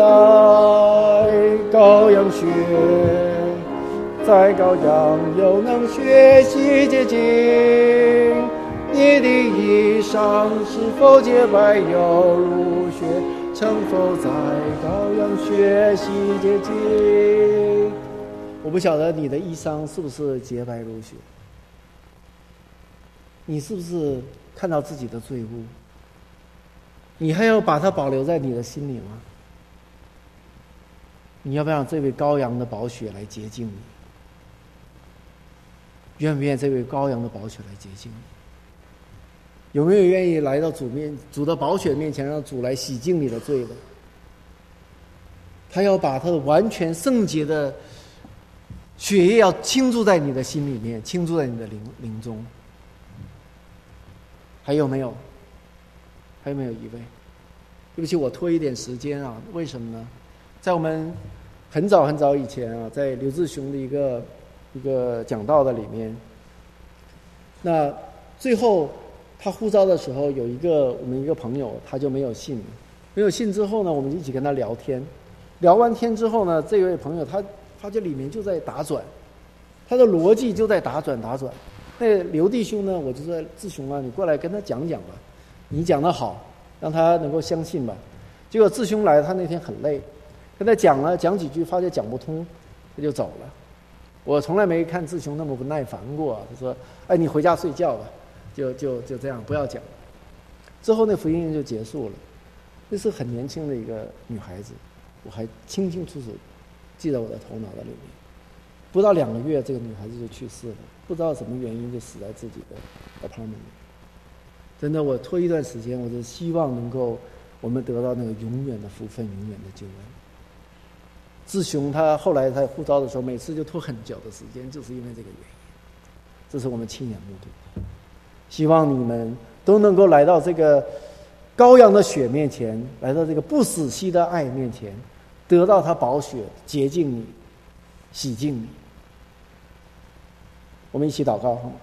羔羊血，在羔羊又能血洗洁净？你的衣裳是否洁白又如雪？曾否在羔羊血洗洁净？我不晓得你的衣裳是不是洁白如雪，你是不是看到自己的罪污，你还要把它保留在你的心里吗？你要不要让这位羔羊的宝血来洁净你？愿不愿意这位羔羊的宝血来洁净你？有没有愿意来到主的宝血面前，让主来洗净你的罪的？他要把他的完全圣洁的血液要倾注在你的心里面，倾注在你的灵中。还有没有？还有没有一位？对不起，我拖一点时间啊，为什么呢？在我们很早很早以前啊，在刘志雄的一个讲道的里面，那最后他呼召的时候，有我们一个朋友，他就没有信，没有信之后呢，我们一起跟他聊天，聊完天之后呢，这位朋友他这里面就在打转，他的逻辑就在打转。那刘弟兄呢，我就说志雄啊，你过来跟他讲讲吧，你讲得好，让他能够相信吧。结果志雄来，他那天很累，跟他讲几句，发觉讲不通，他就走了。我从来没看志雄那么不耐烦过，他说：“哎，你回家睡觉吧，就这样，不要讲了。”之后那福音就结束了。那是很年轻的一个女孩子，我还清清楚楚记在我的头脑的里面。不到2个月，这个女孩子就去世了，不知道什么原因就死在自己的 apartment 里。真的，我拖一段时间，我就希望能够我们得到那个永远的福分，永远的救恩。志雄他后来他呼召的时候，每次就拖很久的时间，就是因为这个原因。这是我们亲眼目睹的。希望你们都能够来到这个羔羊的血面前，来到这个不死息的爱面前，得到他宝血洁净你，洗净你。我们一起祷告好吗？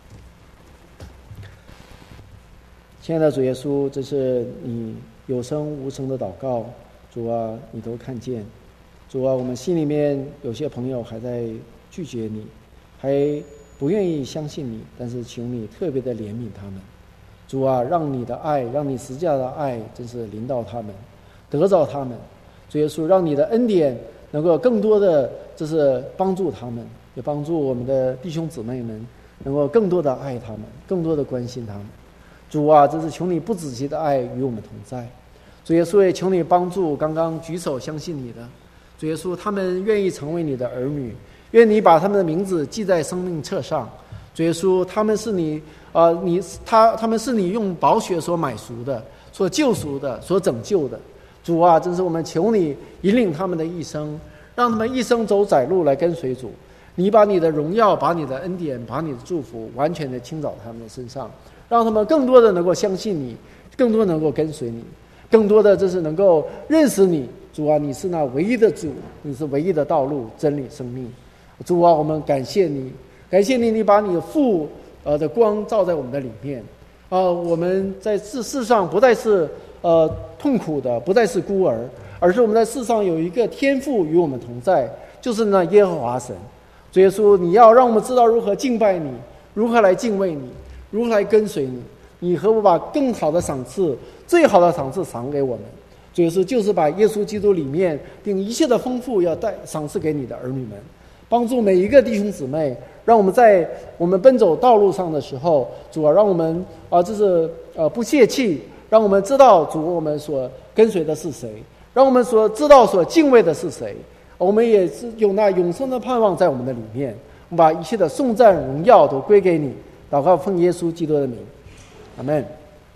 亲爱的主耶稣，这是你有声无声的祷告，主啊，你都看见。主啊，我们心里面有些朋友还在拒绝你，还不愿意相信你，但是请你特别的怜悯他们。主啊，让你的爱，让你十字架的爱真是临到他们，得着他们。主耶稣，让你的恩典能够更多的就是帮助他们，也帮助我们的弟兄姊妹们能够更多的爱他们，更多的关心他们。主啊，这是求你不止息的爱与我们同在。主耶稣，也求你帮助刚刚举手相信你的主耶稣，他们愿意成为你的儿女，愿你把他们的名字记在生命册上。主耶稣，他们是你他们是你用宝血所买赎的，所救赎的，所拯救的。主啊，真是我们求你引领他们的一生，让他们一生走窄路来跟随主。你把你的荣耀，把你的恩典，把你的祝福完全的倾倒他们的身上，让他们更多的能够相信你，更多能够跟随你，更多的就是能够认识你。主啊，你是那唯一的主，你是唯一的道路、真理、生命。主啊，我们感谢你，感谢你，你把你的父的光照在我们的里面。我们在世上不再是痛苦的，不再是孤儿，而是我们在世上有一个天父与我们同在，就是那耶和华神。主耶稣，你要让我们知道如何敬拜你，如何来敬畏你，如何来跟随你。你何不把更好的赏赐、最好的赏赐赏给我们？主耶稣，就是把耶稣基督里面并一切的丰富要赏赐给你的儿女们，帮助每一个弟兄姊妹，让我们在我们奔走道路上的时候，主啊，让我们不泄气，让我们知道主我们所跟随的是谁，让我们所知道所敬畏的是谁。我们也是有那永生的盼望在我们的里面，我们把一切的颂赞荣耀都归给你。祷告奉耶稣基督的名，阿们。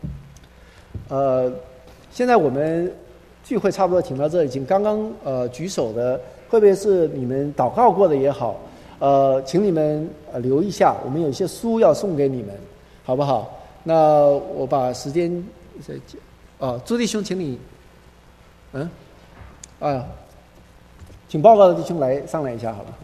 现在我们聚会差不多停到这里，请刚刚举手的，会不会是你们祷告过的也好，请你们留一下，我们有一些书要送给你们，好不好？那我把时间朱弟兄，请你，请报告的弟兄上来一下好了。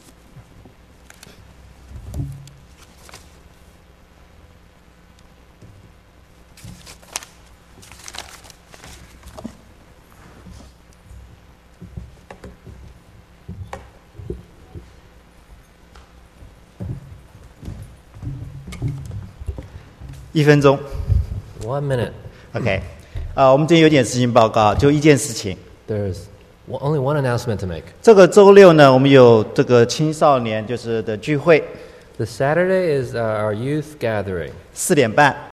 1分钟 1 minute. OK， 我们这边有点事情报告，就一件事情。 There's only one announcement to make. 这个周六呢，我们有这个青少年的聚会。 The Saturday is our youth gathering. 4点半。